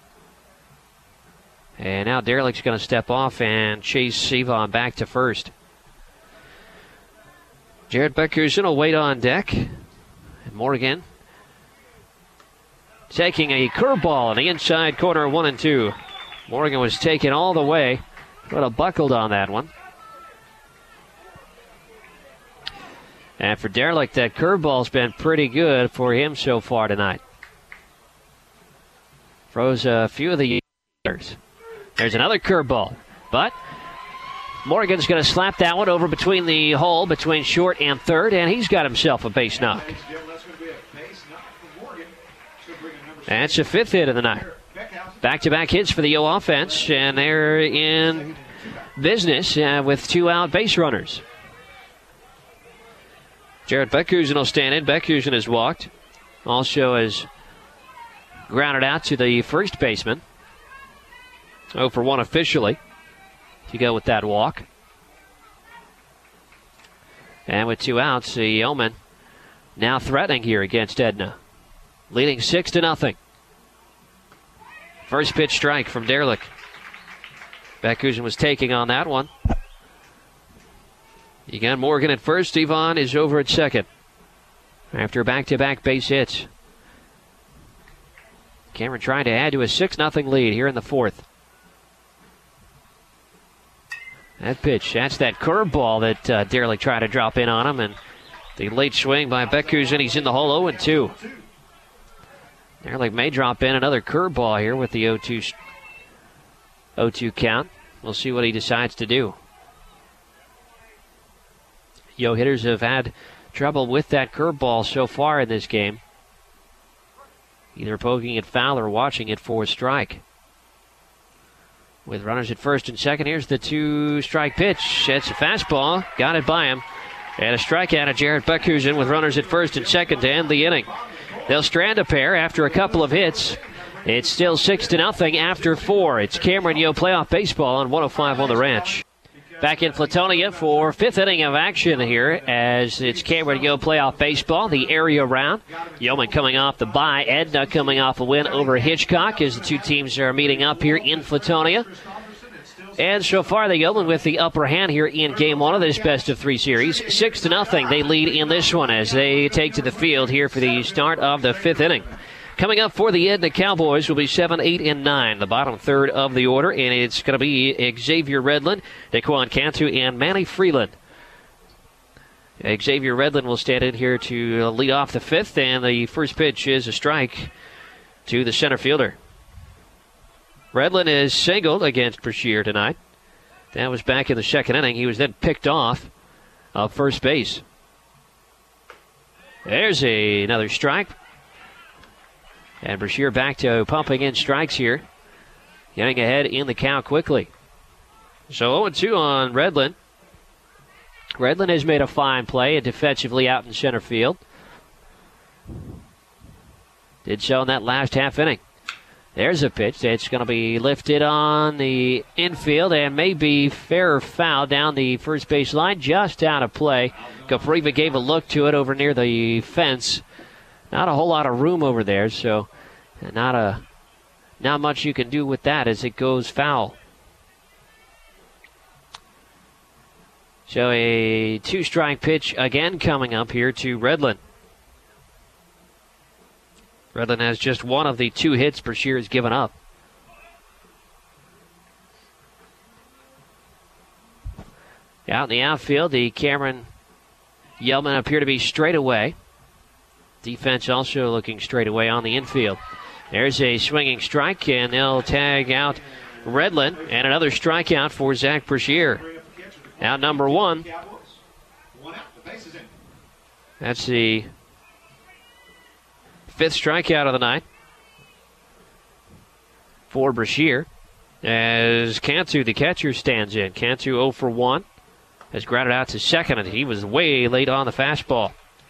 And now Derelick's going to step off and chase Sivan back to first. Jared Beckhusen will wait on deck. And Morgan taking a curveball on the inside corner, 1-2. Morgan was taken all the way. Would have buckled on that one. And for Derelick, that curveball's been pretty good for him so far tonight. Froze a few of the years. There's another curveball, but Morgan's going to slap that one over between the hole, between short and third, and he's got himself a base knock. That's the 5th hit of the night. Back-to-back hits for the Yo offense, and they're in business with 2 out base runners. Jared Beckhusen will stand in. Beckhusen has walked. Also has grounded out to the first baseman. 0 for 1 officially to go with that walk. And with 2 outs, the Yeomen now threatening here against Edna. Leading 6-0. First pitch strike from Derelick. Beckhusen was taking on that one. You got Morgan at first. Yvonne is over at second after back-to-back base hits. Cameron trying to add to a 6-0 lead here in the 4th. That pitch, that's that curveball that Derelick tried to drop in on him, and the late swing by Beckhusen. He's in the hole 0-2. Derelick may drop in another curveball here with the 0-2 count. We'll see what he decides to do. Yo hitters have had trouble with that curveball so far in this game, either poking it foul or watching it for a strike. With runners at first and second, here's the 2-strike pitch. It's a fastball. Got it by him. And a strikeout of Jared Beckhusen with runners at first and second to end the inning. They'll strand a pair after a couple of hits. It's still 6-0 after 4. It's Cameron Yo playoff baseball on 105 on the Ranch. Back in Flatonia for 5th inning of action here as it's Cameron Yo playoff baseball, the area round. Yeoman coming off the bye, Edna coming off a win over Hitchcock as the 2 teams are meeting up here in Flatonia. And so far, the Yeoman with the upper hand here in Game 1 of this best-of-3 series. 6-0, they lead in this one as they take to the field here for the start of the 5th inning. Coming up for the Edna Cowboys will be 7, 8, and 9, the bottom third of the order, and it's going to be Xavier Redland, Daquan Cantu, and Manny Freeland. Xavier Redland will stand in here to lead off the 5th, and the first pitch is a strike to the center fielder. Redland is singled against Brashear tonight. That was back in the 2nd inning. He was then picked off of first base. There's another strike. And Brashear back to pumping in strikes here. Getting ahead in the count quickly. So 0-2 on Redland. Redland has made a fine play defensively out in center field. Did so in that last half inning. There's a pitch. It's going to be lifted on the infield and maybe fair or foul down the first base line. Just out of play. Capriva gave a look to it over near the fence. Not a whole lot of room over there, so not much you can do with that as it goes foul. So a 2-strike pitch again coming up here to Redland. Redland has just one of the 2 hits Brashear has given up. Out in the outfield, the Cameron Yeomen appear to be straight away. Defense also looking straight away on the infield. There's a swinging strike, and they'll tag out Redland, and another strikeout for Zach Brashear. Out number 1. That's the 5th strikeout of the night. for Brashear. As Cantu, the catcher, stands in. Cantu 0 for 1. Has grounded out to second, and he was way late on the fastball.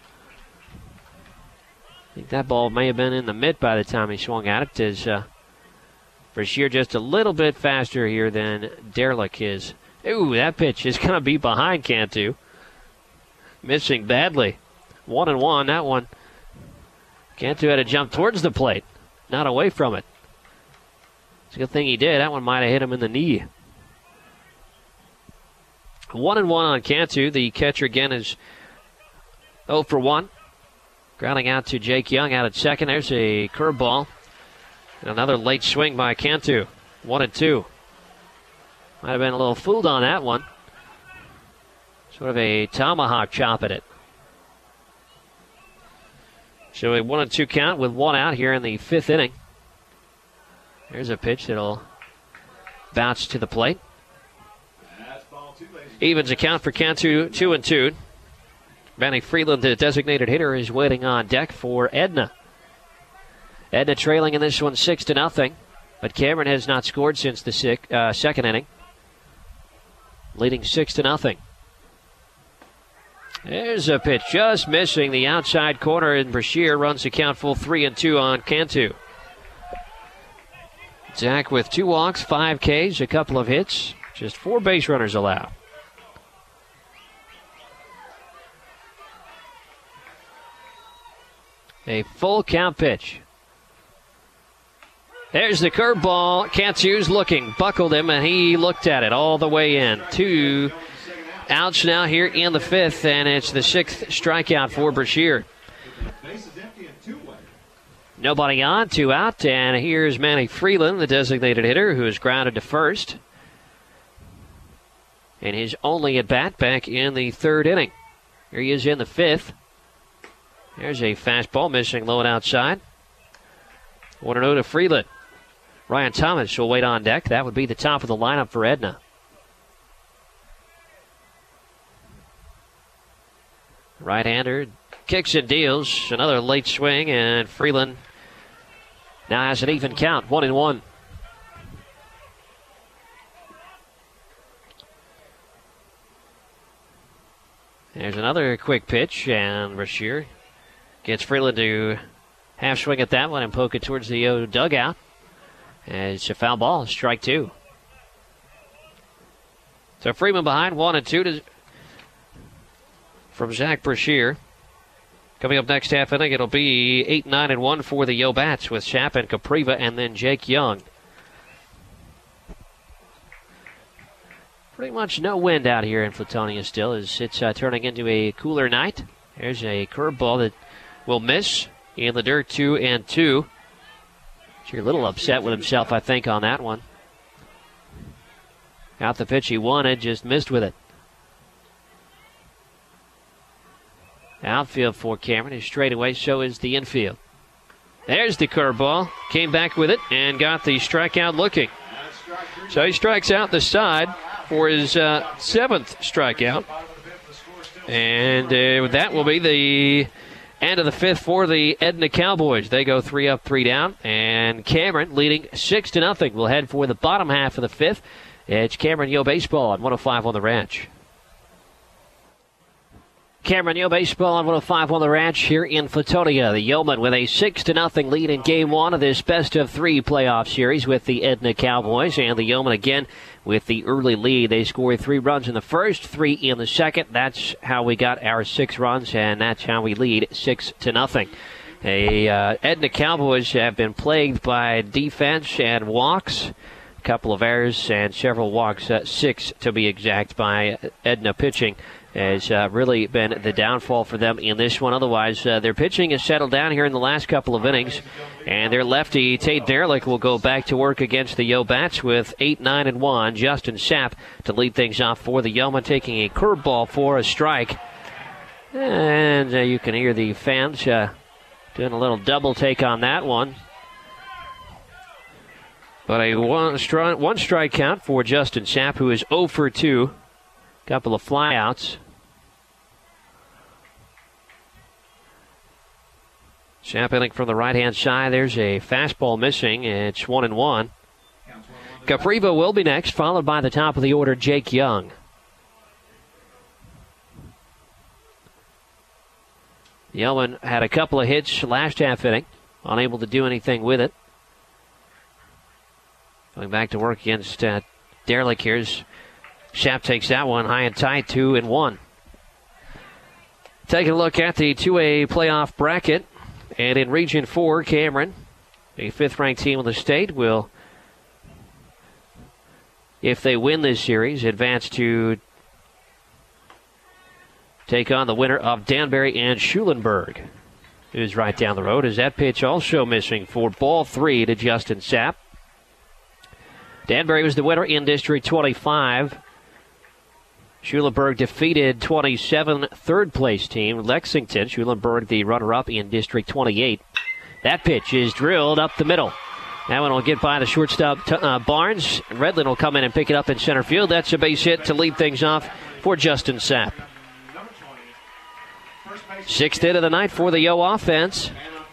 I think that ball may have been in the mitt by the time he swung at it, as Brashear just a little bit faster here than Derlick is. Ooh, that pitch is going to be behind Cantu. Missing badly. 1-1, that one. Cantu had to jump towards the plate, not away from it. It's a good thing he did. That one might have hit him in the knee. 1-1 on Cantu. The catcher again is 0 for 1. Grounding out to Jake Young out at second. There's a curveball. And another late swing by Cantu. 1-2. Might have been a little fooled on that one. Sort of a tomahawk chop at it. So a 1-2 count with one out here in the fifth inning. There's a pitch that'll bounce to the plate. Evens a count for Cantu, 2-2. Manny Freeland, the designated hitter, is waiting on deck for Edna. Edna trailing in this one 6-0, but Cameron has not scored since the second inning. Leading 6-0. There's a pitch just missing the outside corner, and Brashear runs the count full 3-2 on Cantu. Zach with 2 walks, 5 Ks, a couple of hits, just 4 base runners allowed. A full count pitch. There's the curveball. Cantu's looking, buckled him, and he looked at it all the way in. 2 outs now here in the fifth, and it's the 6th strikeout for Brashear. Nobody on, 2 out, and here's Manny Freeland, the designated hitter, who is grounded to first. And his only at-bat back in the third inning. Here he is in the fifth. There's a fastball missing low and outside. 1-0 to Freeland. Ryan Thomas will wait on deck. That would be the top of the lineup for Edna. Right-hander kicks and deals. Another late swing, and Freeland now has an even count, 1-1. There's another quick pitch, and Brashear gets Freeland to half swing at that one and poke it towards the dugout. And it's a foul ball, strike 2. So Freeman behind, 1-2 from Zach Brashear. Coming up next half inning, it'll be 8-9-1 for the Yo-Bats with Chap and Capriva and then Jake Young. Pretty much no wind out here in Flatonia still as it's turning into a cooler night. There's a curveball that will miss in the dirt, 2-2. You're a little upset with himself, I think, on that one. Out the pitch he wanted, just missed with it. Outfield for Cameron is straight away, so is the infield. There's the curveball. Came back with it and got the strikeout looking. So he strikes out the side for his 7th strikeout. And that will be the end of the fifth for the Edna Cowboys. They go 3 up, 3 down. And Cameron leading 6-0. We'll head for the bottom half of the fifth. It's Cameron Yo Baseball on 105 on the Ranch. Cameron Yo Baseball on 105 on the Ranch here in Flatonia. The Yeomen with a 6-0 lead in Game 1 of this best-of-3 playoff series with the Edna Cowboys. And the Yeomen again with the early lead. They scored 3 runs in the first, 3 in the second. That's how we got our 6 runs, and that's how we lead 6-0. Edna Cowboys have been plagued by defense and walks. A couple of errors and several walks, 6 to be exact, by Edna pitching. Has really been the downfall for them in this one. Otherwise, their pitching has settled down here in the last couple of innings. And their lefty, Tate Derlick, will go back to work against the Yo-Bats with 8-9-1. Justin Sapp to lead things off for the Yeomen, taking a curveball for a strike. And you can hear the fans doing a little double take on that one. But a one strike count for Justin Sapp, who is 0 for 2. Couple of flyouts. Sapp hitting from the right-hand side. There's a fastball missing. It's 1-1. Capriva will be next, followed by the top of the order, Jake Young. Yeoman had a couple of hits last half inning, unable to do anything with it. Going back to work against Derlick here. Sapp takes that one high and tight, 2-1. Taking a look at the 2A playoff bracket. And in Region 4, Cameron, a fifth-ranked team in the state, will, if they win this series, advance to take on the winner of Danbury and Schulenburg, who's right down the road. As that pitch also missing for ball 3 to Justin Sapp. Danbury was the winner in District 25. Schulenburg defeated 27 third-place team Lexington. Schulenburg the runner-up in District 28. That pitch is drilled up the middle. That one will get by the shortstop Barnes. Redland will come in and pick it up in center field. That's a base hit to lead things off for Justin Sapp. Sixth hit of the night for the Yo offense.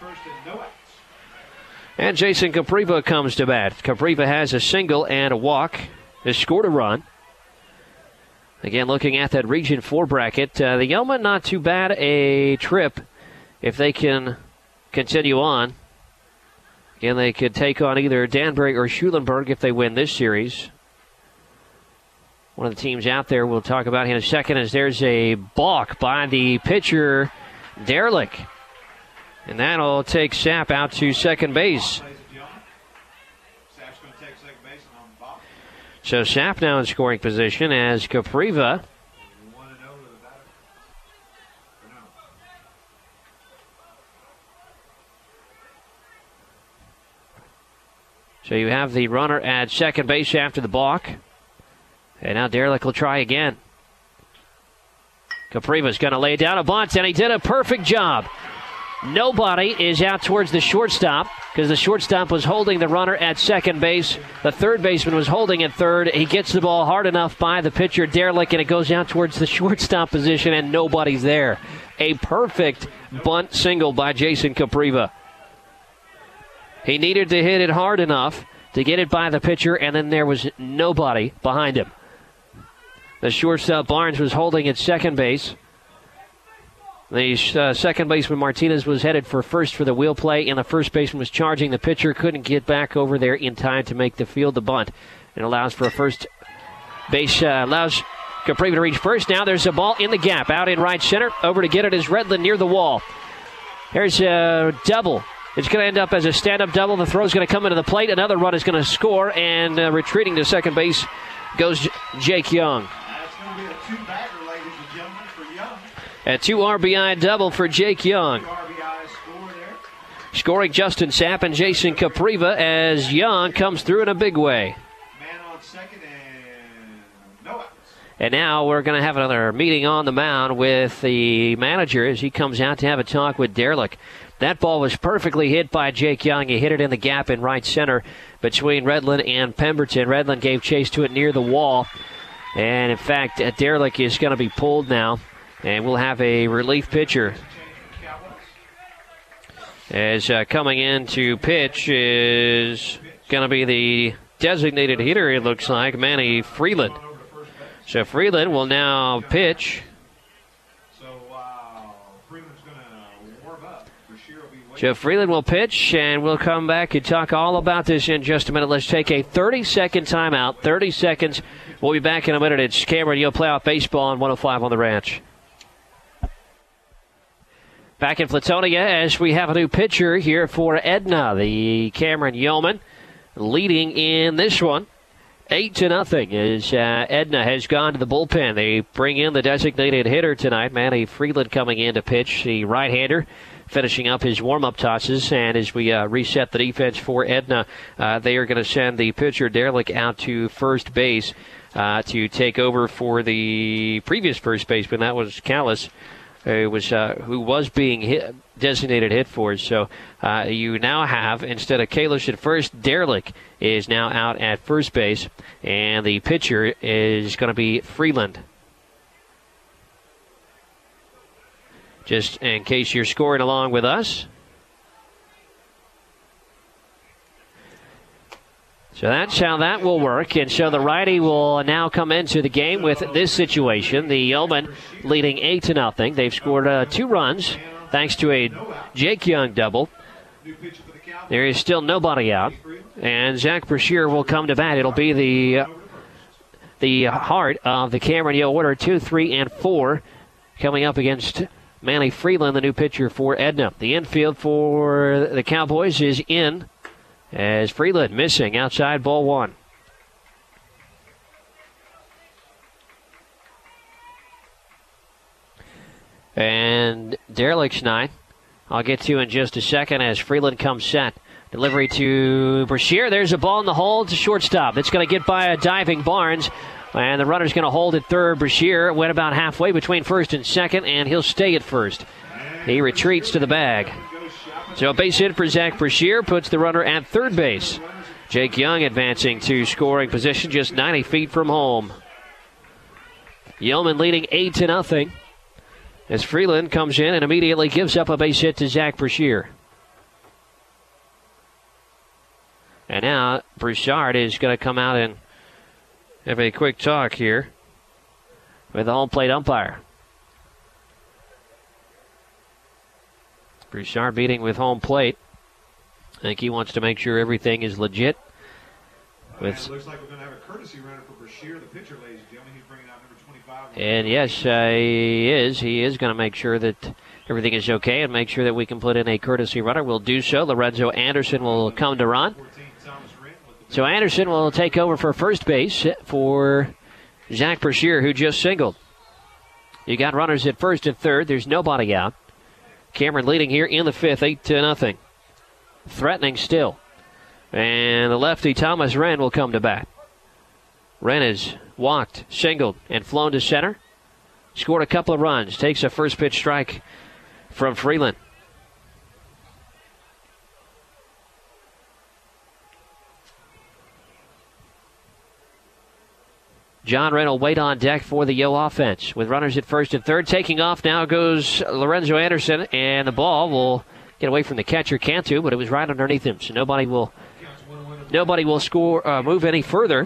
And Jason Capriva comes to bat. Capriva has a single and a walk. Has scored a run. Again, looking at that Region 4 bracket, the Yeoman not too bad a trip if they can continue on. Again, they could take on either Danbury or Schulenburg if they win this series. One of the teams out there we'll talk about in a second as there's a balk by the pitcher, Derlick. And that'll take Sapp out to second base. So Sapp now in scoring position as Capriva so you have the runner at second base after the balk. And now Derlick will try again. Capriva's going to lay down a bunt, and he did a perfect job. Nobody is out towards the shortstop because the shortstop was holding the runner at second base. The third baseman was holding at third. He gets the ball hard enough by the pitcher, Derlick, and it goes out towards the shortstop position, and nobody's there. A perfect bunt single by Jason Capriva. He needed to hit it hard enough to get it by the pitcher, and then there was nobody behind him. The shortstop Barnes was holding at second base. The second baseman Martinez was headed for first for the wheel play, and the first baseman was charging the pitcher. Couldn't get back over there in time to make the field the bunt. It allows for a first base, allows Capriva to reach first. Now there's a ball in the gap, out in right center. Over to get it is Redland near the wall. There's a double. It's going to end up as a stand-up double. The throw's going to come into the plate. Another run is going to score, and retreating to second base goes Jake Young. That's going to be a two-bagger, ladies and gentlemen, for Young. A 2 RBI double for Jake Young. RBI score there. Scoring Justin Sapp and Jason Capriva as Young comes through in a big way. Man on second and no outs. And now we're going to have another meeting on the mound with the manager as he comes out to have a talk with Derlick. That ball was perfectly hit by Jake Young. He hit it in the gap in right center between Redland and Pemberton. Redland gave chase to it near the wall. And, in fact, Derlick is going to be pulled now. And we'll have a relief pitcher. As coming in to pitch is going to be the designated hitter, it looks like, Manny Freeland. So Freeland will now pitch. Jeff Freeland will pitch, and we'll come back and talk all about this in just a minute. Let's take a 30-second timeout. 30 seconds. We'll be back in a minute. It's Cameron Yo Playoff Baseball on 105 on the Ranch. Back in Flatonia as we have a new pitcher here for Edna, the Cameron Yeoman, leading in this one. 8-0 as Edna has gone to the bullpen. They bring in the designated hitter tonight, Manny Freeland, coming in to pitch, the right-hander, finishing up his warm-up tosses. And as we reset the defense for Edna, they are going to send the pitcher, Derlick, out to first base to take over for the previous first baseman. That was Callis, who was being designated hit for. So you now have, instead of Kalish at first, Derlick is now out at first base, and the pitcher is going to be Freeland. Just in case you're scoring along with us. So that's how that will work. And so the righty will now come into the game with this situation. The Yeomen leading 8-0. They've scored 2 runs thanks to a Jake Young double. There is still nobody out. And Zach Brashear will come to bat. It'll be the heart of the Cameron Yeo order, 2, 3, and 4, coming up against Manny Freeland, the new pitcher for Edna. The infield for the Cowboys is in as Freeland missing outside, ball 1. And Derelick's 9. I'll get to in just a second as Freeland comes set. Delivery to Brashear. There's a ball in the hole to shortstop. It's going to get by a diving Barnes. And the runner's going to hold at third. Brashear went about halfway between first and second, and he'll stay at first. He retreats to the bag. So a base hit for Zach Brashear puts the runner at third base. Jake Young advancing to scoring position just 90 feet from home. Yeoman leading 8-0 as Freeland comes in and immediately gives up a base hit to Zach Brashear. And now Broussard is going to come out and have a quick talk here with the home plate umpire. Broussard meeting with home plate. I think he wants to make sure everything is legit. It looks like we're going to have a courtesy runner for Brashear, the pitcher, ladies and gentlemen. He's bringing out number 25. And yes, he is. He is going to make sure that everything is okay and make sure that we can put in a courtesy runner. We'll do so. Lorenzo Anderson will come to run. So Anderson will take over for first base for Zach Brashear, who just singled. You got runners at first and third. There's nobody out. Cameron leading here in the 5th, 8-0. Threatening still. And the lefty Thomas Wren will come to bat. Wren has walked, singled, and flown to center. Scored a couple of runs. Takes a first pitch strike from Freeland. John Wren will wait on deck for the Yo offense. With runners at first and third, taking off now goes Lorenzo Anderson, and the ball will get away from the catcher Cantu, but it was right underneath him, so nobody will move any further.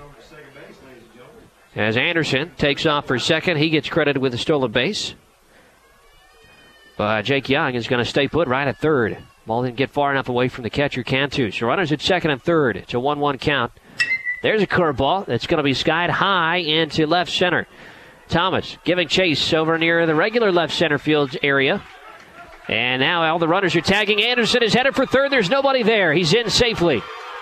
As Anderson takes off for second, he gets credited with a stolen base. But Jake Young is going to stay put right at third. Ball didn't get far enough away from the catcher Cantu. So runners at second and third. It's a 1-1 count. There's a curveball that's going to be skied high into left center. Thomas giving chase over near the regular left center field area. And now all the runners are tagging. Anderson is headed for third. There's nobody there. He's in safely.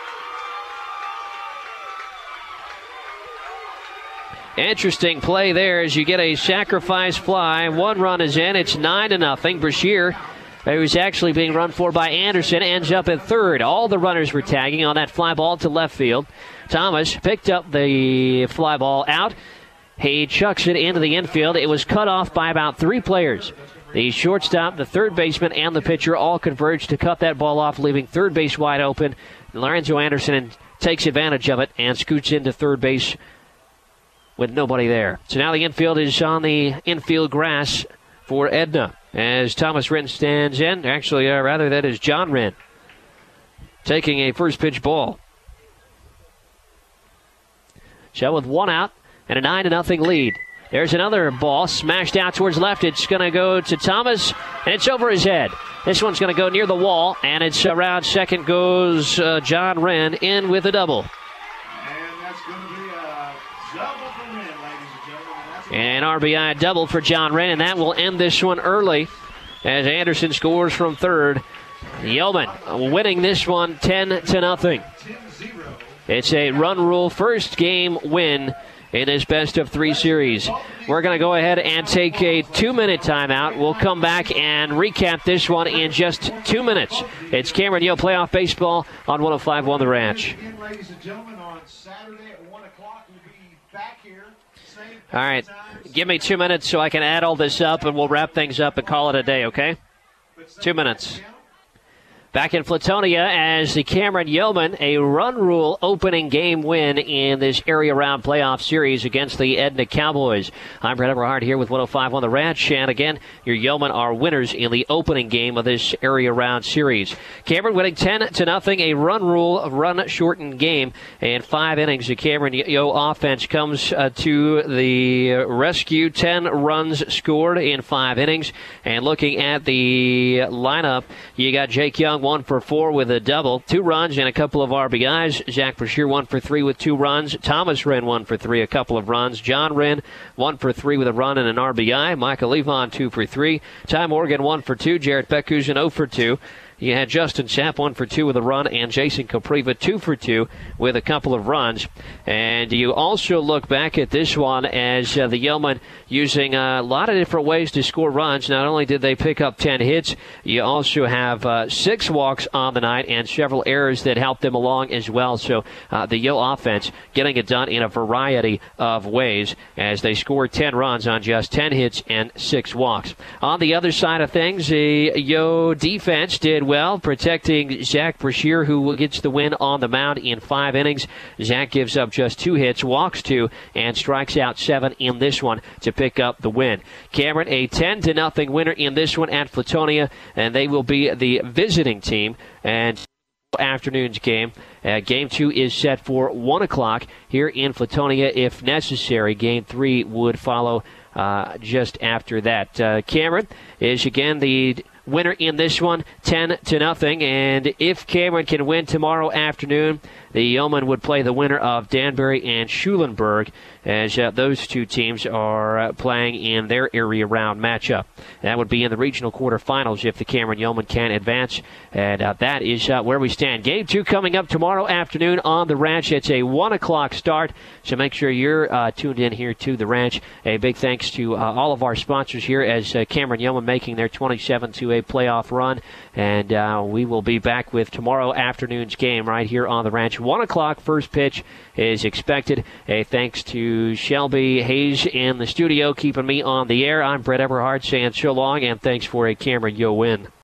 Interesting play there as you get a sacrifice fly. 1 run is in. It's 9-0. Brashear, who's actually being run for by Anderson, ends up at third. All the runners were tagging on that fly ball to left field. Thomas picked up the fly ball out. He chucks it into the infield. It was cut off by about 3 players. The shortstop, the third baseman, and the pitcher all converged to cut that ball off, leaving third base wide open. Lorenzo Anderson takes advantage of it and scoots into third base with nobody there. So now the infield is on the infield grass for Edna as Thomas Wren stands in. Actually, that is John Wren taking a first pitch ball. So with 1 out and a 9-0 lead. There's another ball smashed out towards left. It's going to go to Thomas, and it's over his head. This one's going to go near the wall, and it's around second goes John Wren in with a double. And that's going to be a double for Wren, ladies and gentlemen. An RBI double for John Wren, and that will end this one early as Anderson scores from third. Yeoman winning this one 10-0. It's a run rule first game win in this best-of-3 series. We're going to go ahead and take a 2-minute timeout. We'll come back and recap this one in just 2 minutes. It's Cameron Yeo Playoff Baseball on 105.1 The Ranch. Again, ladies and gentlemen, on Saturday at 1 o'clock, we'll be back here. All right, give me 2 minutes so I can add all this up, and we'll wrap things up and call it a day, okay? 2 minutes. Back in Flatonia as the Cameron Yeoman, a run rule opening game win in this area round playoff series against the Edna Cowboys. I'm Brett Everhart here with 105 on the Ranch, and again, your Yeoman are winners in the opening game of this area round series. Cameron winning 10-0, a run rule, run shortened game, and 5 innings. The Cameron Yo offense comes to the rescue. 10 runs scored in 5 innings, and looking at the lineup, you got Jake Young 1 for 4 with a double, 2 runs and a couple of RBIs. Zach Brashear 1 for 3 with 2 runs. Thomas Wren 1 for 3, a couple of runs. John Wren 1 for 3 with a run and an RBI. Michael Levon 2 for 3. Ty Morgan 1 for 2. Jarrett Beckhusen 0 for 2. You had Justin Sapp 1 for 2 with a run, and Jason Kopriva 2 for 2 with a couple of runs. And you also look back at this one as the Yeoman using a lot of different ways to score runs. Not only did they pick up 10 hits, you also have 6 walks on the night and several errors that helped them along as well. So the Yo offense getting it done in a variety of ways as they scored 10 runs on just 10 hits and 6 walks. On the other side of things, the Yo defense did well, protecting Zach Brashear, who gets the win on the mound in 5 innings. Zach gives up just 2 hits, walks 2, and strikes out 7 in this one to pick up the win. Cameron, a 10-0 winner in this one at Flatonia, and they will be the visiting team. And afternoon's game. Game 2 is set for 1 o'clock here in Flatonia if necessary. Game 3 would follow just after that. Cameron is again the winner in this one, 10-0. And if Cameron can win tomorrow afternoon, the Yeoman would play the winner of Danbury and Schulenburg as those two teams are playing in their area round matchup. That would be in the regional quarterfinals if the Cameron Yeoman can advance. And that is where we stand. Game 2 coming up tomorrow afternoon on the Ranch. It's a 1 o'clock start, so make sure you're tuned in here to the Ranch. A big thanks to all of our sponsors here as Cameron Yeoman making their 27-2A playoff run. And we will be back with tomorrow afternoon's game right here on the Ranch. 1 o'clock first pitch is expected. A thanks to Shelby Hayes in the studio keeping me on the air. I'm Brett Everhart saying so long, and thanks for a Cameron Yo win.